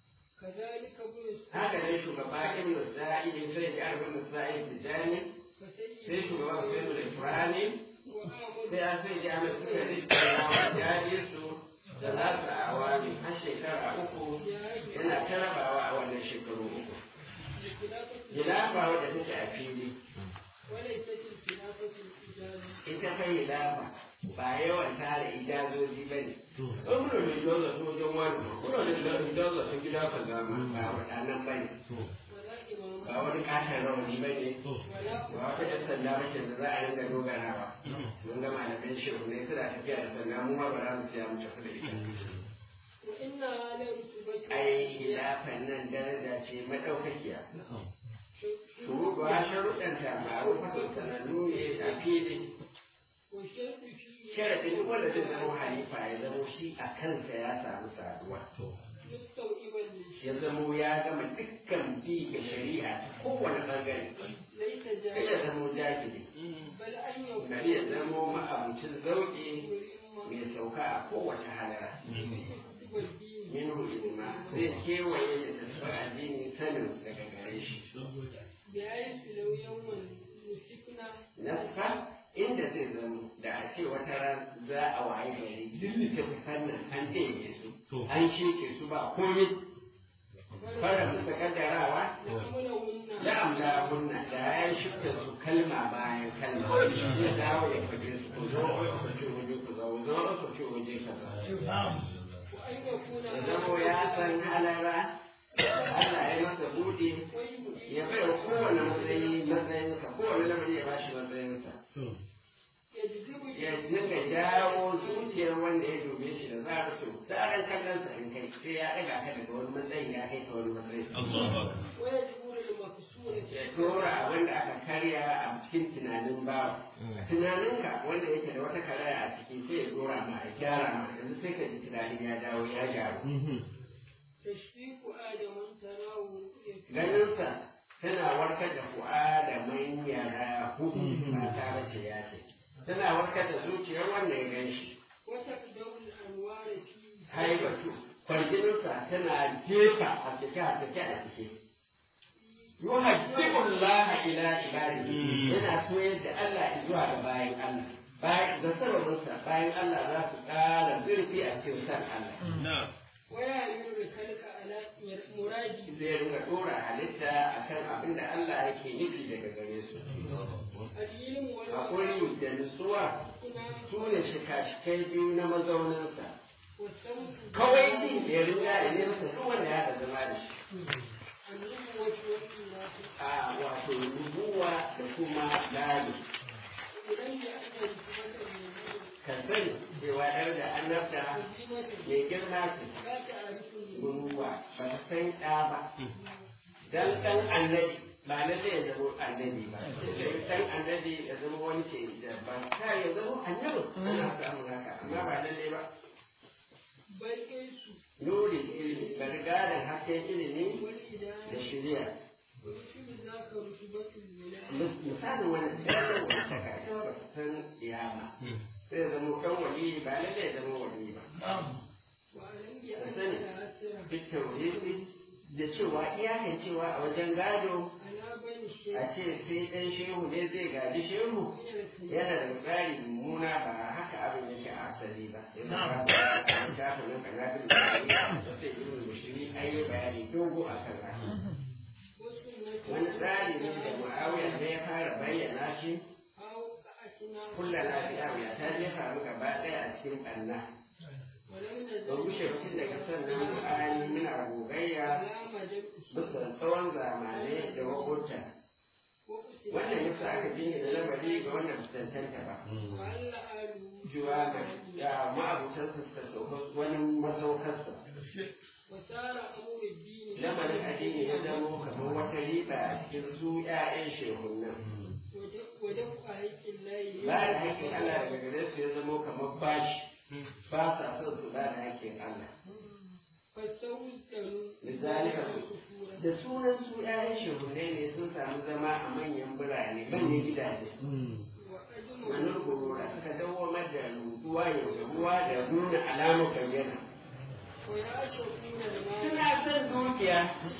haka ne shugaba ibnu sa'id sai ji ibnu sa'id tijani sai shugaba sai da ibrahim sai a sai ji amma suka rike ya yi su da nasu awami har shekara uku yana tarabawa a wannan shekaru uku hilafa wadda take a fili ita ta hilafa ba yawan tara ijazoji ba ne ɗan muna da ijaza ta wajen wani kuna da ijaza ta gida ka zama ba waɗannan ba ne ba wani ƙasar rauni ba ne ba wata ɗan sanda ba da za a ringa dogarawa mun ga malamin shehu ne suna tafiya da sanda mu ma ba za mu siya mu tafi da ita ai hilafan nan daraja ce madaukakiya shuru ba sharuɗanta ba rufatun sanannu ne a fili sharaɗin duk wanda zai zama halifa ya zama shi a kansa ya samu saduwa ya zamo ya gama dukkan bi ga shari'a ta kowane ɓangare kai ya zamo jahili bari ya zamo ma'abucin zauƙi mai sauka a kowace halara minhu ilma zai kewaye da tafi addini sanin daga gare shi nasa inda zai zama da a ce wata ran za a waye gari duk littattafan nan an ɗaya su an sheke su ba komai fara muka kaddarawa ya amla hunna da ya shifta su kalma bayan kalma ya dawo ya faɗi su ku zo ku ci waje ku zo zo ku ci waje kaza zamo ya san halara Allah ya masa buɗe ya bai wa kowane matsayi matsayinsa kowane lamari ya bashi matsayinsa ya dinga jawo zuciyar wanda ya dube shi da zarar su tsarin kallon sa in kai sai ya ɗaga ka daga wani matsayi ya kai ka wani matsayi ya tora abin da aka karya a cikin tunanin bawa tunaninka wanda yake da wata karaya a ciki sai ya dora ma ya gyara ma yanzu sai ka ji tunanin ya dawo ya gyaru ganinsa tana warkar da ku'a da manyara hudu ba ta bace ya ce tana warkar da zuciyar wanda ya gan shi haibatu kwargininsa tana jefa a cike a cike a cike yuhaddiqullah ila ibadihi yana soyar da Allah zuwa ga bayan Allah bayan da sababinsa bayan Allah za su ƙara zurfi a cikin san Allah waya yi da kalka ala muradi zai rinka dora halitta akan abin da Allah yake nufi daga gare su hakuri da nutsuwa su ne shika-shikai biyu na mazauninsa kawai shi da ya ringa ya ne masa duk wanda ya da zama da shi a wato nubuwa da kuma lalu ka sani cewa yar da annabta mai girma ce nubuwa ba ta san ɗa ba dan ɗan annabi ba na zai zama annabi ba dan annabi ya zama wani ce da ba ka ya zama annabi ana samun haka amma ba lalle ba nuri ilimi gargadan hasken ilimi da shirya misalin wani tsarin wani taka ita ba su san iyama sai zama kan wali ba lalle zama wali ba ka sani duk tauhidi da cewa iyakan cewa a wajen gado a ce sai ɗan shehu ne zai gaji shehu yana da tsari mummuna ba haka abin yake a asali ba yana ba a shafa nan kana da sai irin mushiri ayi bayani dogo a kan haka da bayyana shi أو أتنا kullana fi awiya ta jefa mu gaba ɗaya a cikin ɓanna ولم ba نزل gushe mutum daga sannan mu'ani muna gogayya على مدى bisa tsawon zamanai da wakuta وأسر wannan yasa aka jini da lamari ga wanda ba cancanta ba وألا آله cewa da ma'abutansa suka sauka wani masaukarsa وسار أمر الدين lamarin addini ya zamo kamar wata riba a cikin su 'ya'yan shehunan ودفع حق الله ba da haƙƙin Allah daga gare su ya zamo kamar bashi ba sa son su ba da haƙƙin Allah فاستوجبوا لذلك da sunan su 'ya'yan shehunai ne sun samu zama a manyan birane manyan gidaje manar gurura suka dawamar da rutuwa yau da ruwa da nuna alamu bayyana ويعشقون المال suna son dukiya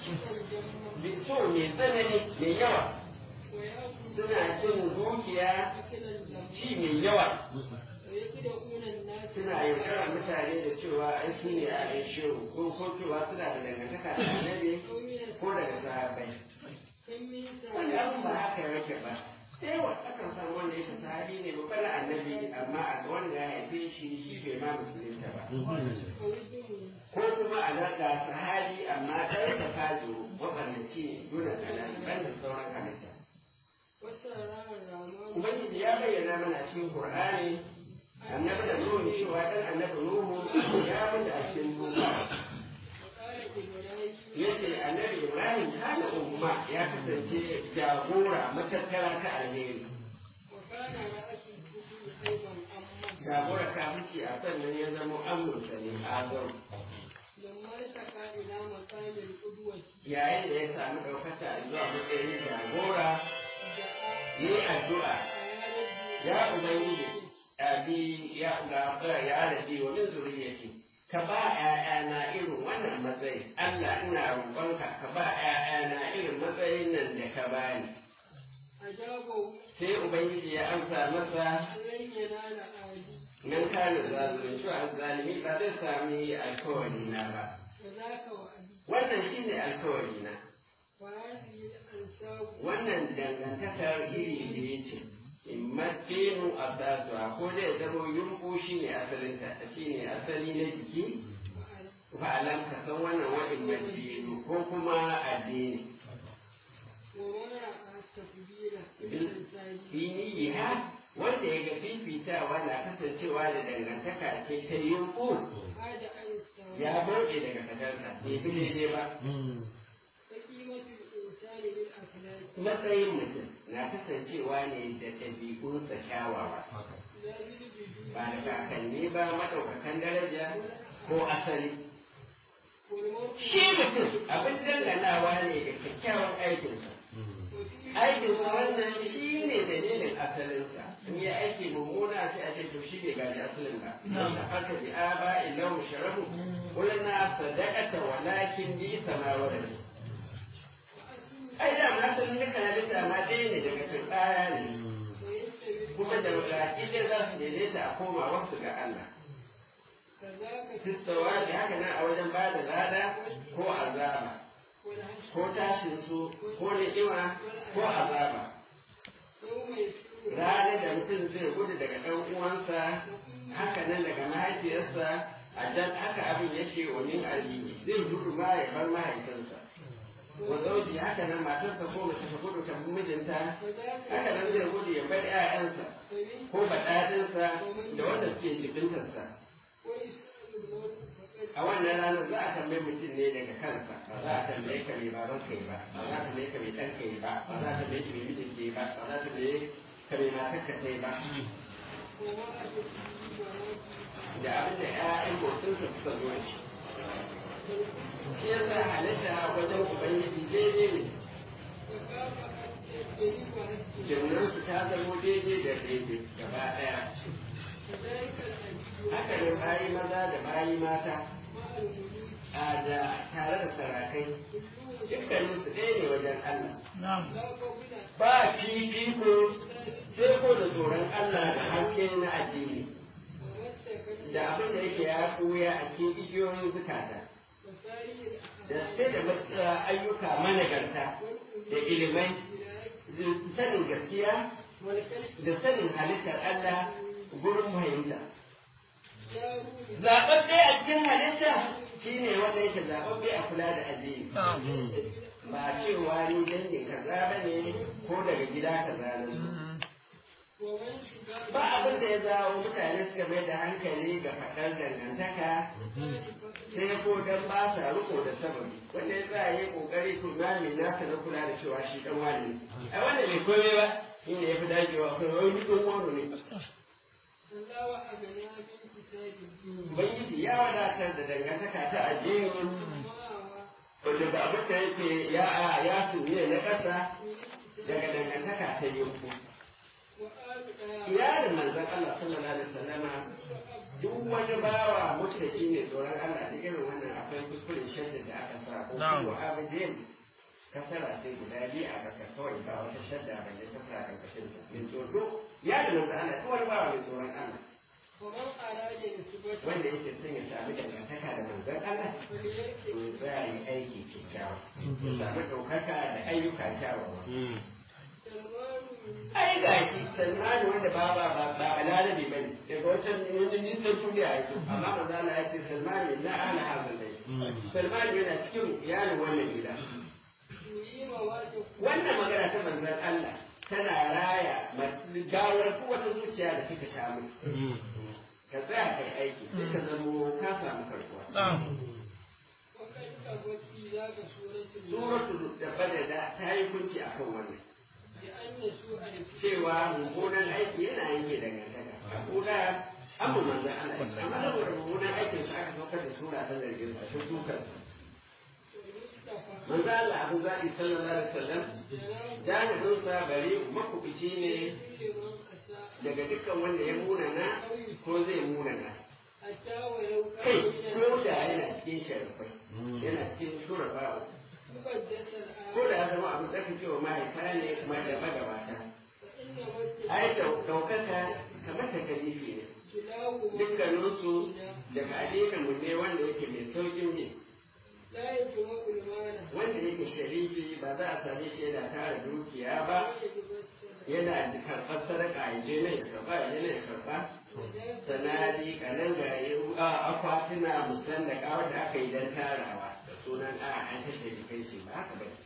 so mai tsanani mai yawa ويأكلون suna cin dukiya أكل الجمال ci mai yawa ويخدعون الناس suna yaudarar mutane da cewa ai su ne a ɗan shehu ko ko cewa suna da dangantaka da annabi أو من ko daga sahabbai كم من wanda abin ba ساعة haka yake ba sai wa akan samu wanda yake sahabi ne babban annabi amma a ga wanda ya haife shi shi bai ma musulunta ba أو الدم ko kuma a ga sahabi amma ɗan ta fajo mabarnaci ne dole kalali ban da sauran halitta وسراء الرحمن ubangiji ya bayyana mana cikin qur'ani annabi da nuhu cewa dan annabi nuhu ya mutu a cikin duba وقال إبراهيم yace annabi ibrahim kana umma ya kasance jagora matattara ta alheri وكان رأس الكفر أيضا أما jagora kafirci a sannan ya zama amurka ne azam لما التقى إلى مقام القدوة yayin da ya sami ɗaukaka zuwa matsayin jagora دعا yi addu'a يا ya رب ubangiji abi ya gafara ya rabi wa min zuriyati ka ba ƴaƴana irin wannan matsayi Allah ina roƙonka ka ba ƴaƴana irin matsayin nan da ka bani أجابه sai ubangiji ya amsa masa لن ينال أهلي nan kana zalimin shi zalimi ba zai sami alkawari na ba وذاك وأبي wannan shine alkawari na وهذه الأنساب wannan dangantakar iri da ya ce imatinu abdasuwa ko zai zama yunku shine asalinta shine asali na jiki fa'alam ka san wannan wa'in madinu ko kuma addini ومن رأى التكبير بالإنسان finiha wanda ya ga fifitawa na kasancewa da dangantaka ce ta yunku عاد عن السماء ya bauɗe daga kadarsa bai bi daidai ba فقيمة الإنسان بالأخلاق matsayin mutum na kasancewa ne da ɗabi'unsa kyawawa لا بالجدود ba da kakanni ba maɗaukakan daraja ko asali والموت shi mutum abin danganawa ne da kyakkyawan aikinsa وفيه aikinsa wannan shi ne dalilin asalinsa in ya aiki mummuna sai a ce to shi bai gaji asalin ba da haka bi aba illahu sharafu qulna sadaqata walakin bi samawati ai da ma asalin duka halitta ma ɗaya ne daga turbaya ne ويستمر kuma da wulaƙi dai za su daidaita a koma wasu ga Allah كذاك Fissawa da haka nan a wajen ba da lada ko azaba والحشر ko tashin su ko ni'ima ko azaba يوم يفر ranar da mutum zai gudu daga ɗan uwansa haka nan daga mahaifiyarsa a dan haka abin yake wa min alihi zai gudu ma ya bar mahaifinsa wa zauji haka nan matarsa ko mace ta gudu ta mijinta haka nan zai gudu ya bar 'ya'yansa فمن ko baɗaɗinsa da wanda suke jibintarsa ويسأل الموت فقد a wannan ranar za a tambayi mutum ne daga kansa ba za a tambaye ka mai baban kai ba ba za a tambaye ka mai ɗan kai ba ba za a tambaye ka mai mijin kai ba ba za a tambaye ka mai matar ka kai ba وما أدري وما da abin da ƴaƴan motsinsa suka zo da shi shi yasa halitta wajen ubangiji daidai ne وكافأت الجريء والجريء jinnansu ta zamo daidai da daidai gaba ɗaya كذلك الأجيب haka ne bayi maza da bayi mata مع الملوك a da tare da sarakai كلهم dukkaninsu ɗaya ne wajen Allah لا فضل ba fifiko sai ko da tsoron Allah da haske na addini وما استكبر da abin da yake ya koya a cikin igiyoyin zukata وسائر da الأعمال sai da matsaya ayyuka managarta da ilimai sanin gaskiya da sanin halittar Allah gurin fahimta. Zaɓaɓɓe a cikin halitta shi ne wanda yake zaɓaɓɓe a kula da addini. Ba cewa ni dangin kaza ba ne ko daga gida kaza na zo. Ba abin da ya zawo mutane suka mai da hankali ga faɗar dangantaka sai ko dan ba sa riko da sababi wanda ya sa yi kokari kuma mai nasa na kula da cewa shi dan wani a wanda bai komai ba shi ne ya fi dagewa akwai wani ɗan wani ne. Ubangiji ya wadatar da dangantaka ta addini wanda ba abin da yake ya ya sunne na ƙasa daga dangantaka ta yanku. Iyalin manzon Allah sallallahu alaihi wasallama duk wani bawa mutaki ne tsoron Allah da irin wannan akwai kuskuren shadda da aka sa ko kuma abidin kasara sai guda biyu a baka kawai ba wata shadda ba ne ta fara karkashin ta mai tsoro ya da manzon Allah duk wani bawa mai tsoron Allah wanda yake son ya sami dangantaka da manzon Allah to za a yi aiki kyakkyawa ya sami ɗaukaka da ayyuka kyawawa. Ai ga shi Salmanu wanda ba ba ba ba balarabe bane daga wancan wani nisan duniya ya zo amma manzo Allah ya ce Salmanu la ala hadal bayt Salmanu yana cikin iyalin wannan gida. Wannan magana ta manzon Allah tana raya gawar kowace zuciya da kika samu ka tsaya kai aiki sai ka zamo ka samu karkuwa. Suratul da badada ta yi kunci akan wannan cewa mummunan aiki yana yanke dangantaka a kula an mu manzan Allah amma saboda mummunan aikin su aka saukar da sura ta zargin sa ta dukar manzan Allah abu zaɓi sallallahu alaihi wasallam janibin sa bari makubici ne daga dukkan wanda ya munana ko zai munana kai ko da yana cikin sharafai yana cikin shurafa ko da ya zama abin tsaka cewa mahaifa ne kuma da magabata ai daukaka kamar ta kalifi ne dukkaninsu daga addinin mu ne wanda yake mai saukin ne wanda yake sharifi ba za a sami shi yana tara dukiya ba yana da karɓar sadaka ya je nan ya karɓa ya je nan ya karɓa sanadi kanan gaye akwatuna musallaka wanda aka yi don tarawa sunan a an ta sharikai ce ba haka ba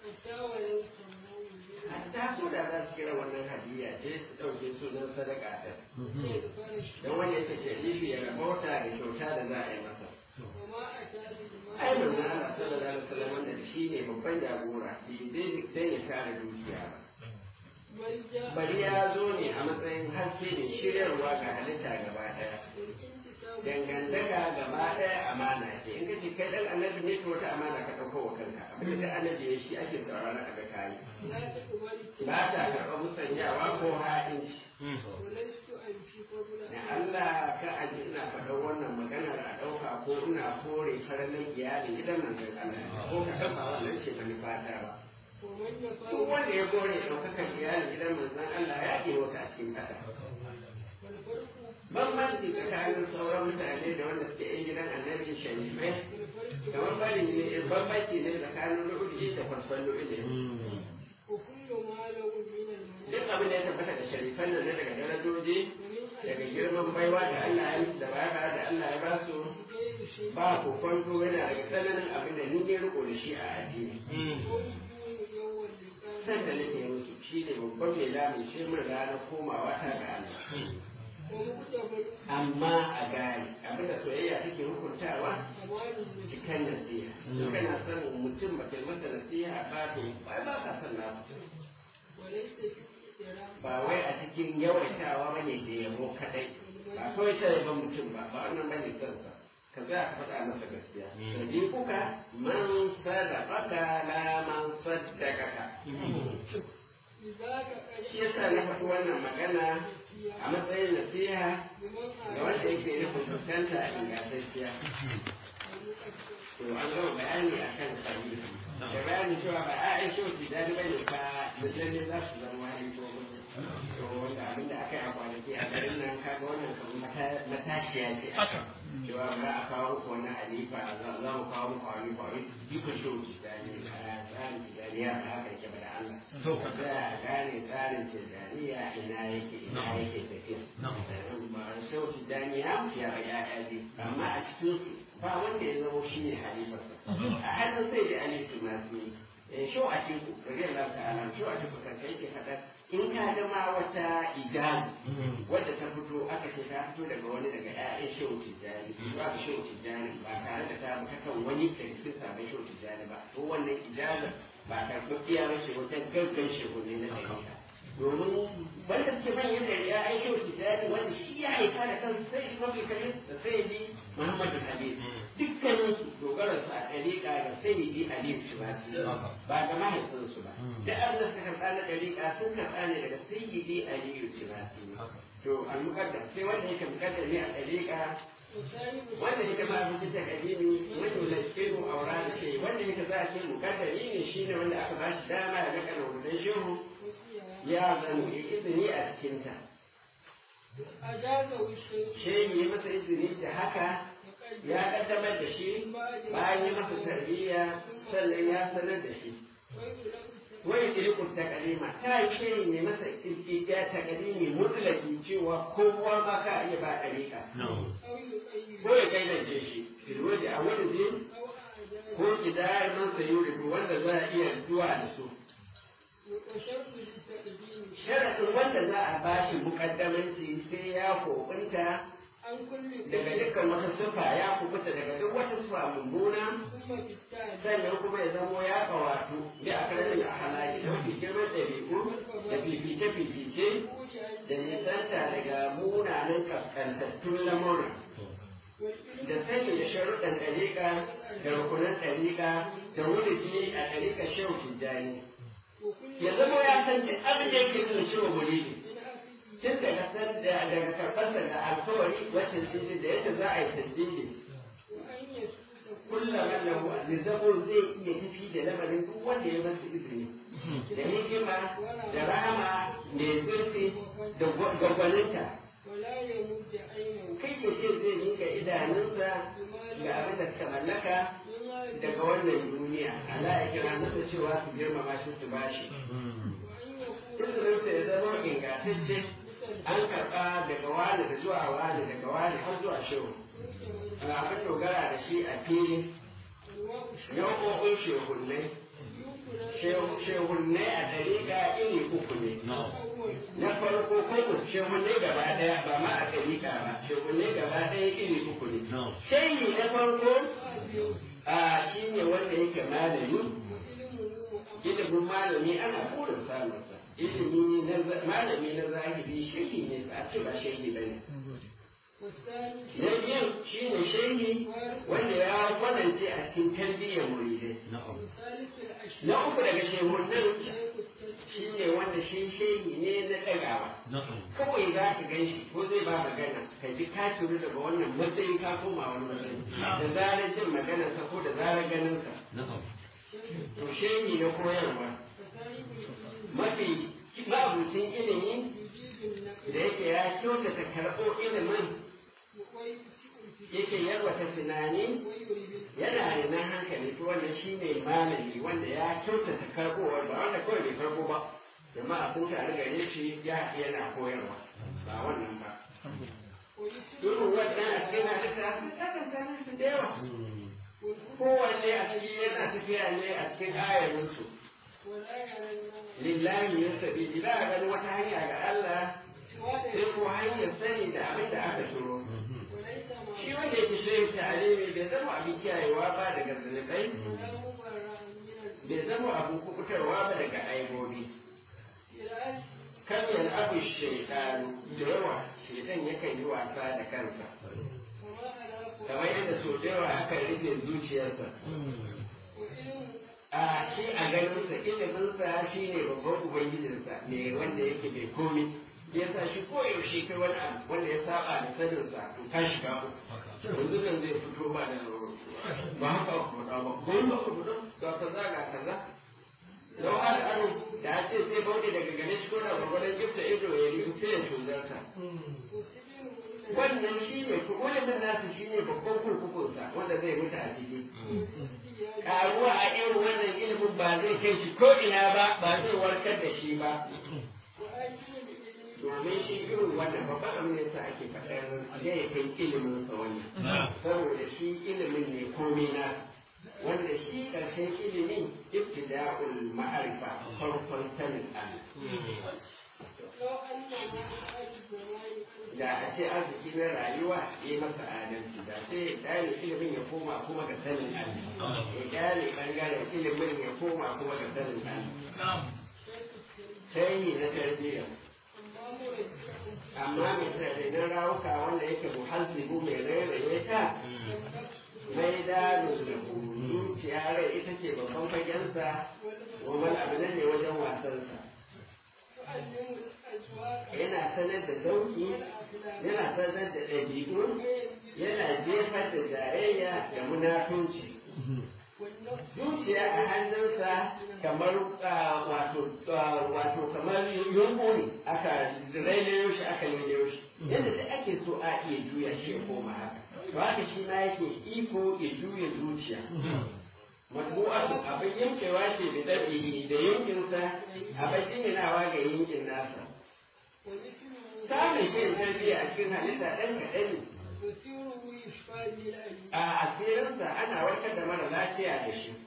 hatta ko da za su kira wannan hadiya ce su ɗauke sunan sadaka ta don wanda yake sharifi ya rabauta da kyauta da za a yi masa ai manzo Allah sallallahu alaihi wasallam wanda shi ne babban jagora sai ya tara dukiya ba bari ya zo ne a matsayin haske da shiryarwa ga halitta gaba ɗaya dangantaka gaba ɗaya amana ce in kace kai dan annabi ne to wata amana ka ɗauko wa kanka abin da annabi ya shi ake saurara a ga kayi ba ta karɓa musanyawa ko ha'inci na Allah ka aji ina faɗar wannan maganar a ɗauka ko ina kore faralin iyali idan manzon Allah ko ka san ba wannan ce manufata ba duk wanda ya kore ɗaukakan iyali idan manzon Allah ya ke wata a cikin ƙasa bambanci tsakanin sauran mutane da wanda suke yan gidan annabi sharifai kamar bari ne bambanci ne tsakanin ru'udi da kwasfan ru'udi duk abin da ya tabbata da sharifan nan daga darajoji daga girman baiwa da Allah ya musu da baya da Allah ya ba su ba ku kwanto yana daga tsananin abin da ni ne riko da shi a addini san da nake musu shi ne babban mai lamun shi mun ranar komawa ta ga Allah amma a gane abinda soyayya take hukuntawa cikin nasiha in kana son mutum ba kai masa nasiha ba to ba ba ka son na ba wai a cikin yawaitawa bane da yabo kadai ba kawai ta yaba mutum ba ba wannan bane son sa ka za ka faɗa masa gaskiya sai kuka man sadaqaka la man saddaqaka shi yasa na faɗi wannan magana a matsayin nasiha ga wanda yake nufin fuskanta a ingantacciya. To an gama bayani a kan sabi da bayani cewa ba a aisha wuce da ba ne fa da lalle za su zama hali ko mutu. To wanda abinda aka yi a kwanaki a garin nan kaga wannan kamar matashiya ce. cewa ba a kawo muku wani halifa za mu kawo muku halifa wai duka shehu tijjani a tsarin tijjaniya ba haka yake ba da Allah za a gane tsarin tijjaniya ina yake ina yake tafiya shehu tijjani ya mutu ya bai ya'ya ne amma a cikin ba wanda ya zama shi ne halifarsa a hannun sai da alifu masu shau a teku rage Allah ta'ala shau a teku kanka yake faɗa in ka zama wata ijabu wadda ta fito aka ce ta fito daga wani daga ƴaƴan shehu tijjani ba ka shehu tijjani ba tare da ta bi kan wani daga cikin sabon shehu tijjani ba to wannan ijabu ba karɓaɓɓiya ba ce wata gaggan shehu ne na ɗaya domin wanda suke manyan da ƴaƴan shehu tijjani wanda shi ya haifa da kansu sai imam al-kabir da sayyidi muhammadu habib dukkanin su dogara su a ɗariƙa da sayyidi ali shibasi ba ga mahaifinsu ba da abin da suka karɓa na ɗariƙa sun karɓa ne daga sayyidi ali shibasi to al-muqaddam sai wanda yake muqaddam ne a ɗariƙa wanda yake ma abin da kadimi wanda la kiru aura da shi wanda yake za a ce muqaddami ne shine wanda aka ba shi dama ya ga wurin shehu ya zan izini a cikinta shehi ya masa izini da haka ya kaddamar da shi bayan ya masa tarbiyya sannan ya sanar da shi wai kirkun takalima ta yi shehi ne masa kirkiya takalimi mutlaki cewa kowa ma ka iya ba ɗariƙa ko ya kaidance shi filwaje a wani zai ko kidayar masa yuri wanda za a iya zuwa da su sharaɗin wanda za a ba shi mukaddamanci sai ya kokunta daga dukkan wata sufa ya kubuta daga duk wata sufa mummuna sannan kuma ya zamo ya kawatu da aka rage da halaye da mafi girman ɗabi'u da fifice-fifice da nisanta daga munanan kaskantattun lamura da sani da sharuɗan ɗariƙa da rukunan ɗariƙa da wuridi a ɗariƙa shehu tijjani ya zama ya san duk abin da yake nuna cewa muridi tun daga san da daga karɓarsa da alkawari wacce jini da yadda za a yi tajjini kullum lahu nizabun zai iya tafi da lamarin duk wanda ya masa izini da hikima da rahama mai zurfi da gwagwaninta kai ya ce zai miƙa idanunsa ga abin da suka mallaka daga wannan duniya Allah ya kira masa cewa su girmama shi su bashi izininsa ya zama ingantacce an karɓa daga wani da zuwa wani daga wani har zuwa shehu abin dogara da shi a fili nau'o'in shehunnai shehunnai a dariƙa iri uku ne na farko ko shehunnai gaba ɗaya ba ma a dariƙa ba shehunnai gaba ɗaya iri uku ne shehi na farko a shi ne wanda yake malami ilimin malami ana burin samunsa ilimi na malami na zahiri shehi ne ba a ce ba shehi ba ne na biyu shi ne shehi wanda ya kwanance a cikin tarbiyyar muridai na uku daga shehunan shi ne wanda shi shehi ne na ɗagawa kawai za ka gan shi ko zai ba magana ka ji ka turu daga wannan matsayi ka koma wani matsayi da zarar jin maganarsa ko da zarar ganinsa to shehi na koyarwa mafi ma'abucin ilimi da yake ya kyautata karɓo ilimin yake yarwata tunani yana da nan hankali to wannan shi ne malami wanda ya kyautata karɓowar ba wanda kawai bai karɓo ba jama'a sun tare gare shi ya yana koyarwa ba wannan ba irin wannan a cikin hadisa takan sami su da yawa kowanne a cikin yana tafiya ne a cikin ayarinsu lillahi ya sabi ba a ganin wata hanya ga Allah sai ko hanyar sani da abin da aka shiro shi wanda yake shirin ta'alimi bai zama abin kiyayewa ba daga zunubai bai zama abin kukutarwa ba daga aibobi kan yan abu shaitanu da yawa shaitan yakan yi wasa da kansa kamar yadda so da yawa aka rufe zuciyarsa a shi a ganinsa iliminsa shi ne babban ubangijinsa ne wanda yake bai komi ya sa shi koyaushe kai wani abu wanda ya saba da saninsa to ka shiga uku yanzu nan zai fito ba da ba haka ku da ba ko ba ku da ga kaza ga kaza lau har aro da a ce sai bauɗe daga gane shi ko da gwagwadon gifta ido ya yi sai ya tuzarta wannan shi ne ilimin nasu shi ne babban kurkukunsa wanda zai mutu a ciki karuwa a irin wannan ilimin ba zai kai shi ko ina ba ba zai warkar da shi ba domin shi irin wannan babban abin da yasa ake faɗar zai kai ilimin sa wannan saboda shi ilimin ne komai na wanda shi ƙarshen ilimin ibtida'ul ma'arifa farkon sanin Allah da a ce arziki na rayuwa ya masa adalci da sai ya kyale ilimin ya koma kuma ga sanin Allah ya kyale ɓangaren ilimin ya koma kuma ga sanin Allah sai na tarbiyya amma mai tsarinin rawuka wanda yake muhalsibu mai rairaye ta mai daru da zuciya rai ita ce babban fagensa wani abu ne wajen wasansa yana sanar da sauki yana sanar da ɗabi'u yana jefar da jayayya da munafunci zuciya a hannunsa kamar wato wato kamar yunƙu ne aka rainayo shi aka rainayo shi yadda da ake so a iya juya shi ya koma haka to haka shi ma yake iko ya juya zuciya matbu'atu abin yankewa ce da ɗabi'i da yankinsa abin jiminawa ga yankin nasa samun shi tarbiyya a cikin halitta ɗan kaɗan ne a asirinsa ana warkar da mara lafiya da shi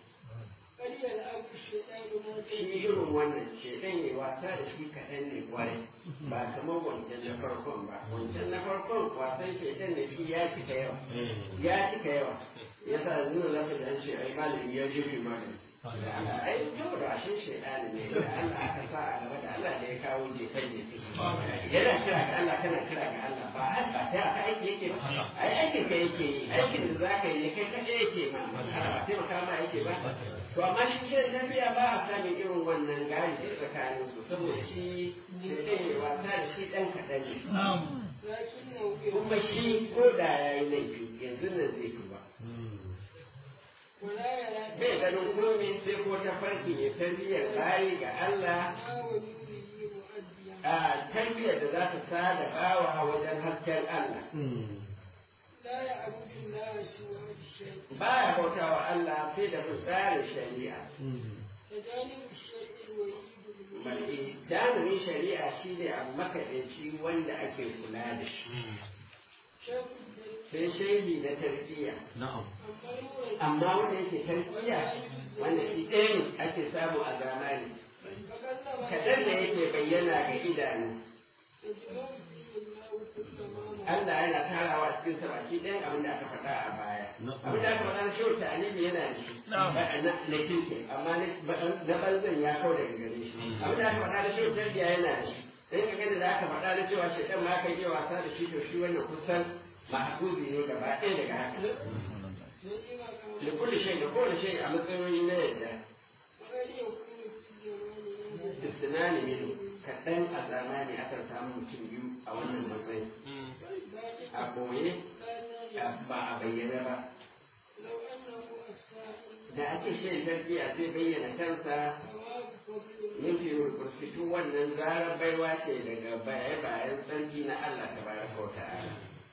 shi irin wannan shedan ne wasa da shi kaɗan ne kwarai ba kamar wancan na farkon ba wancan na farkon wasan shedan da shi ya cika yawa ya cika yawa ya sa nuna lafi da ce ai malami ya jefe malami da Allah ai yau da shi shedan ne da Allah aka sa a gaba da Allah da ya kawo jefe jefe yana kira ga Allah kana kira ga Allah ba ba ta ka aiki yake ba ai aikin ka yake yi aikin da zaka yi kai kaɗai yake ma ba taimaka ma yake ba to amma shi ce tafiya ba a samun irin wannan gari da tsakanin su saboda shi shi ɗaya wasa da shi ɗan kaɗan ne kuma shi ko da ya yi laifi yanzu nan zai fi ba bai ganin komai sai ko ta farki ya tarbiyyar bayi ga Allah a tarbiyyar da za ta sada bawa wajen hasken Allah ba ya bauta wa Allah sai da bin tsarin shari'a. Jami'in shari'a shi ne abu makaɗaici wanda ake kula da shi. Sai shaidi na tarbiyya. Amma wanda yake tarbiyya wanda shi ɗaya ne ake samu a zamani. Kaɗan da yake bayyana ga idanu. Allah yana tarawa cikin sa baki ɗayan abin da aka faɗa a baya. Abin da aka faɗa na shauta annabi yana da shi. Na kirki amma na banzan ya kau daga gare shi. Abin da aka faɗa na shauta tarbiya yana da shi. Sai ka gani da aka faɗa na cewa shaitan ma kan iya wasa da shi to shi wannan kusan mahakuzi ne gaba ɗaya daga haka. Da kulli shay da kowane shay a matsayoyi na yadda. Istinani ne kaɗan a zamani akan samu mutum biyu a wannan matsayi. A ɓoye ba a bayyana ba. Da ake shi tarbiyya zai bayyana kansa nufi kursitu wannan zarar baiwa ce daga baya-bayan sarki na Allah ta baraka wa ta'ala.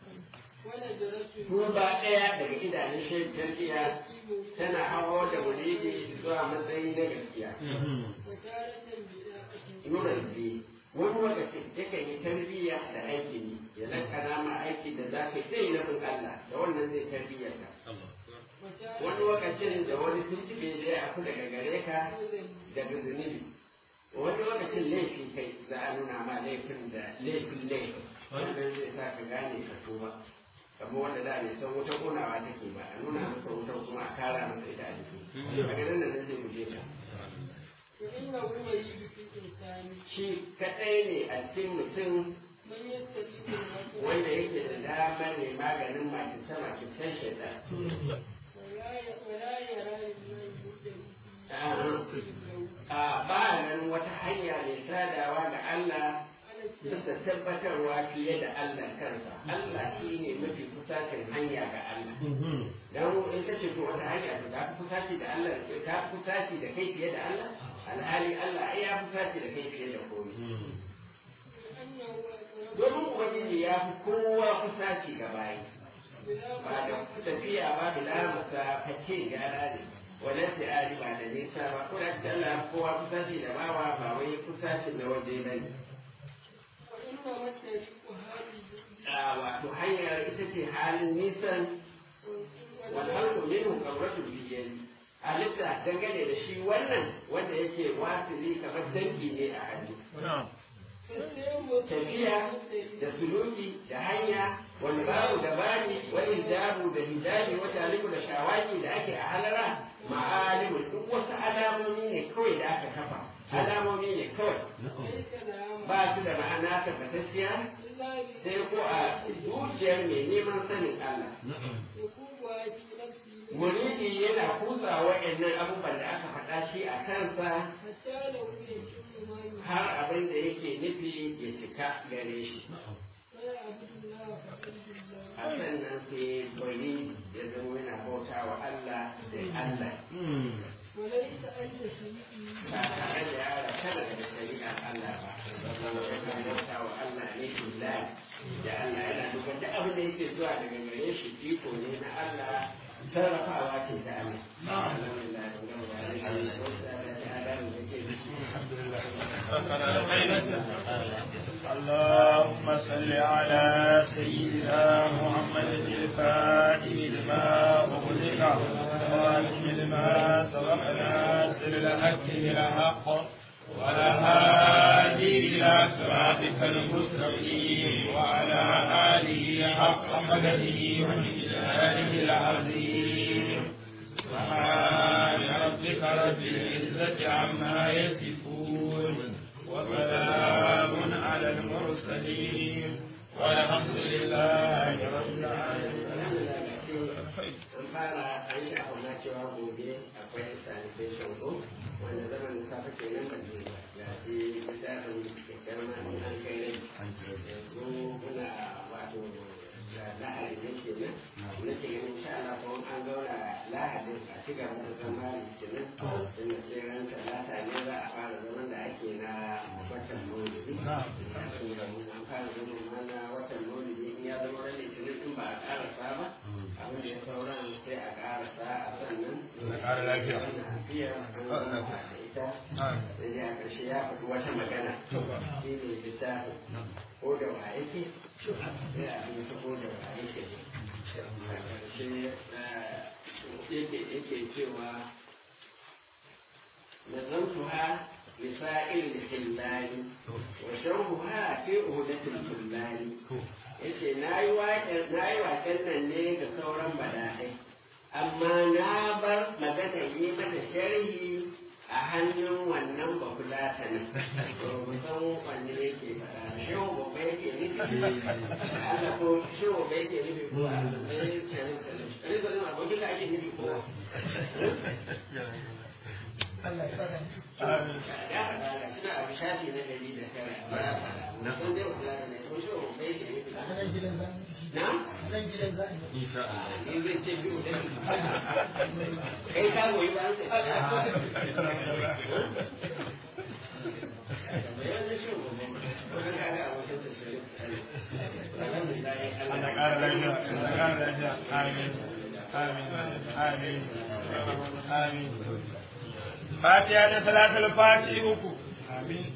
Kuma ba ɗaya daga idanun shi tarbiyya tana hawa da mulidi zuwa matsayi na gaskiya. Nuran biyu. Wani lokacin yakan yi tarbiyya da aikin yi ya lakana ma aiki da za ka yi na bin Allah da wannan zai tarbiyyar ka. Wani lokacin da wani tuntube da ya afu daga gare ka daga zunubi. Wani lokacin laifi kai za a nuna ma laifin da laifin laifin wannan zai sa ka gane ka tuba. Kamar wanda da bai san wuta konawa take ba a nuna masa wuta kuma a kara masa ita a jiki. A ganin da zai guje ka. Shi kaɗai ne a cikin mutum wanda yake da damar ne maganin makice-makicen shaitan. A ba nan wata hanya mai sadawa da Allah bisa tabbatarwa fiye da Allah kansa. Allah shi ne mafi kusacin hanya ga Allah. Don in ka ce to wata hanya to ka fi kusaci da Allah, ka fi kusaci da kai fiye da Allah? Alhali Allah ai ya fi kusaci da kai fiye da komai. domin ubangiji ya fi kowa kusaci ga bayi ba da tafiya ba da lamusa fake gara ne wannan sai ba da nisa ba ko da ta Allah kowa kusaci da bawa ba wai kusaci na waje ba ne a wato hanyar ita ce halin nisan wannan minhu qawratu biyani halitta dangane da shi wannan wanda yake wasili kamar dangi ne a hannu tafiya da suluki da hanya wani babu da bani wani hijabu da hijabi wata alifu da shawaki da ake a halara ma'alimu duk wasu alamomi ne kawai da aka kafa alamomi ne kawai ba su da ma'ana tabbatacciya sai ko a zuciyar mai neman sanin Allah muridi yana kusa wa'annan abubuwan da aka faɗa shi a kansa har abin da yake nufi ya cika gare shi a sannan sai bari ya zama yana bauta wa Allah da Allah ba tare da ya rasa daga shari'ar Allah ba yana bauta wa Allah ne billahi da Allah yana dukkan da abin da yake zuwa daga gare shi iko ne na Allah sarrafawa ce ta Allah اللهم صل على سيدنا محمد الفاتح لما أغلق والخاتم لما سبق ناصر الحق بالحق وعلى هادي إلى صراطك المستقيم وعلى آله حق قدره ومقداره العظيم سبحان ربك رب العزة عما يصفون وسلام على المرسلين والحمد لله رب العالمين. fara an sha auna cewa gobe akwai sanitation ko wanda zaman safa kenan ban je ba ya ce littafin kyakkyar ma an kai rai yanzu muna wato lahadi ne kenan na ke ganin insha Allah ko an zauna lahadin a ci gaba da zama litinin inda sai ran talata ne za a fara zaman da ake na watan maulidi an fara zaman mana watan maulidi in ya zama ran litinin in ba a karasa ba abin da ya sauran sai a karasa a sannan na ƙara lafiya ita sai dai a ƙarshe ya faɗi wata magana shi ne littafin ko da wa yake sai a yi ko da wa yake a ƙarshe yake yake cewa nazamtuha لسائر الحلال وشربها في عهدة الحلال yace na yi waƙen nan ne da sauran badaɗai amma na bar magana yi mata sharhi a hannun wannan bakulata ne san wanne yake faɗa shehu babba yake nufi Allah ko shehu babba yake nufi ko a zai canin sanin kare zanen abokin da ake nufi ko ya faɗa ga suna abu shafi na ɗari da tara ya faɗa na san zai bakulata ne ko shehu babba yake nufi na? Insha Allah. Ni zai ce biyu da kai ka goyi ba sai. Allah ƙara lafiya, Allah ƙara lafiya. Amin. Amin. Amin. Amin. Fatiha da salatul fatiha uku. Amin.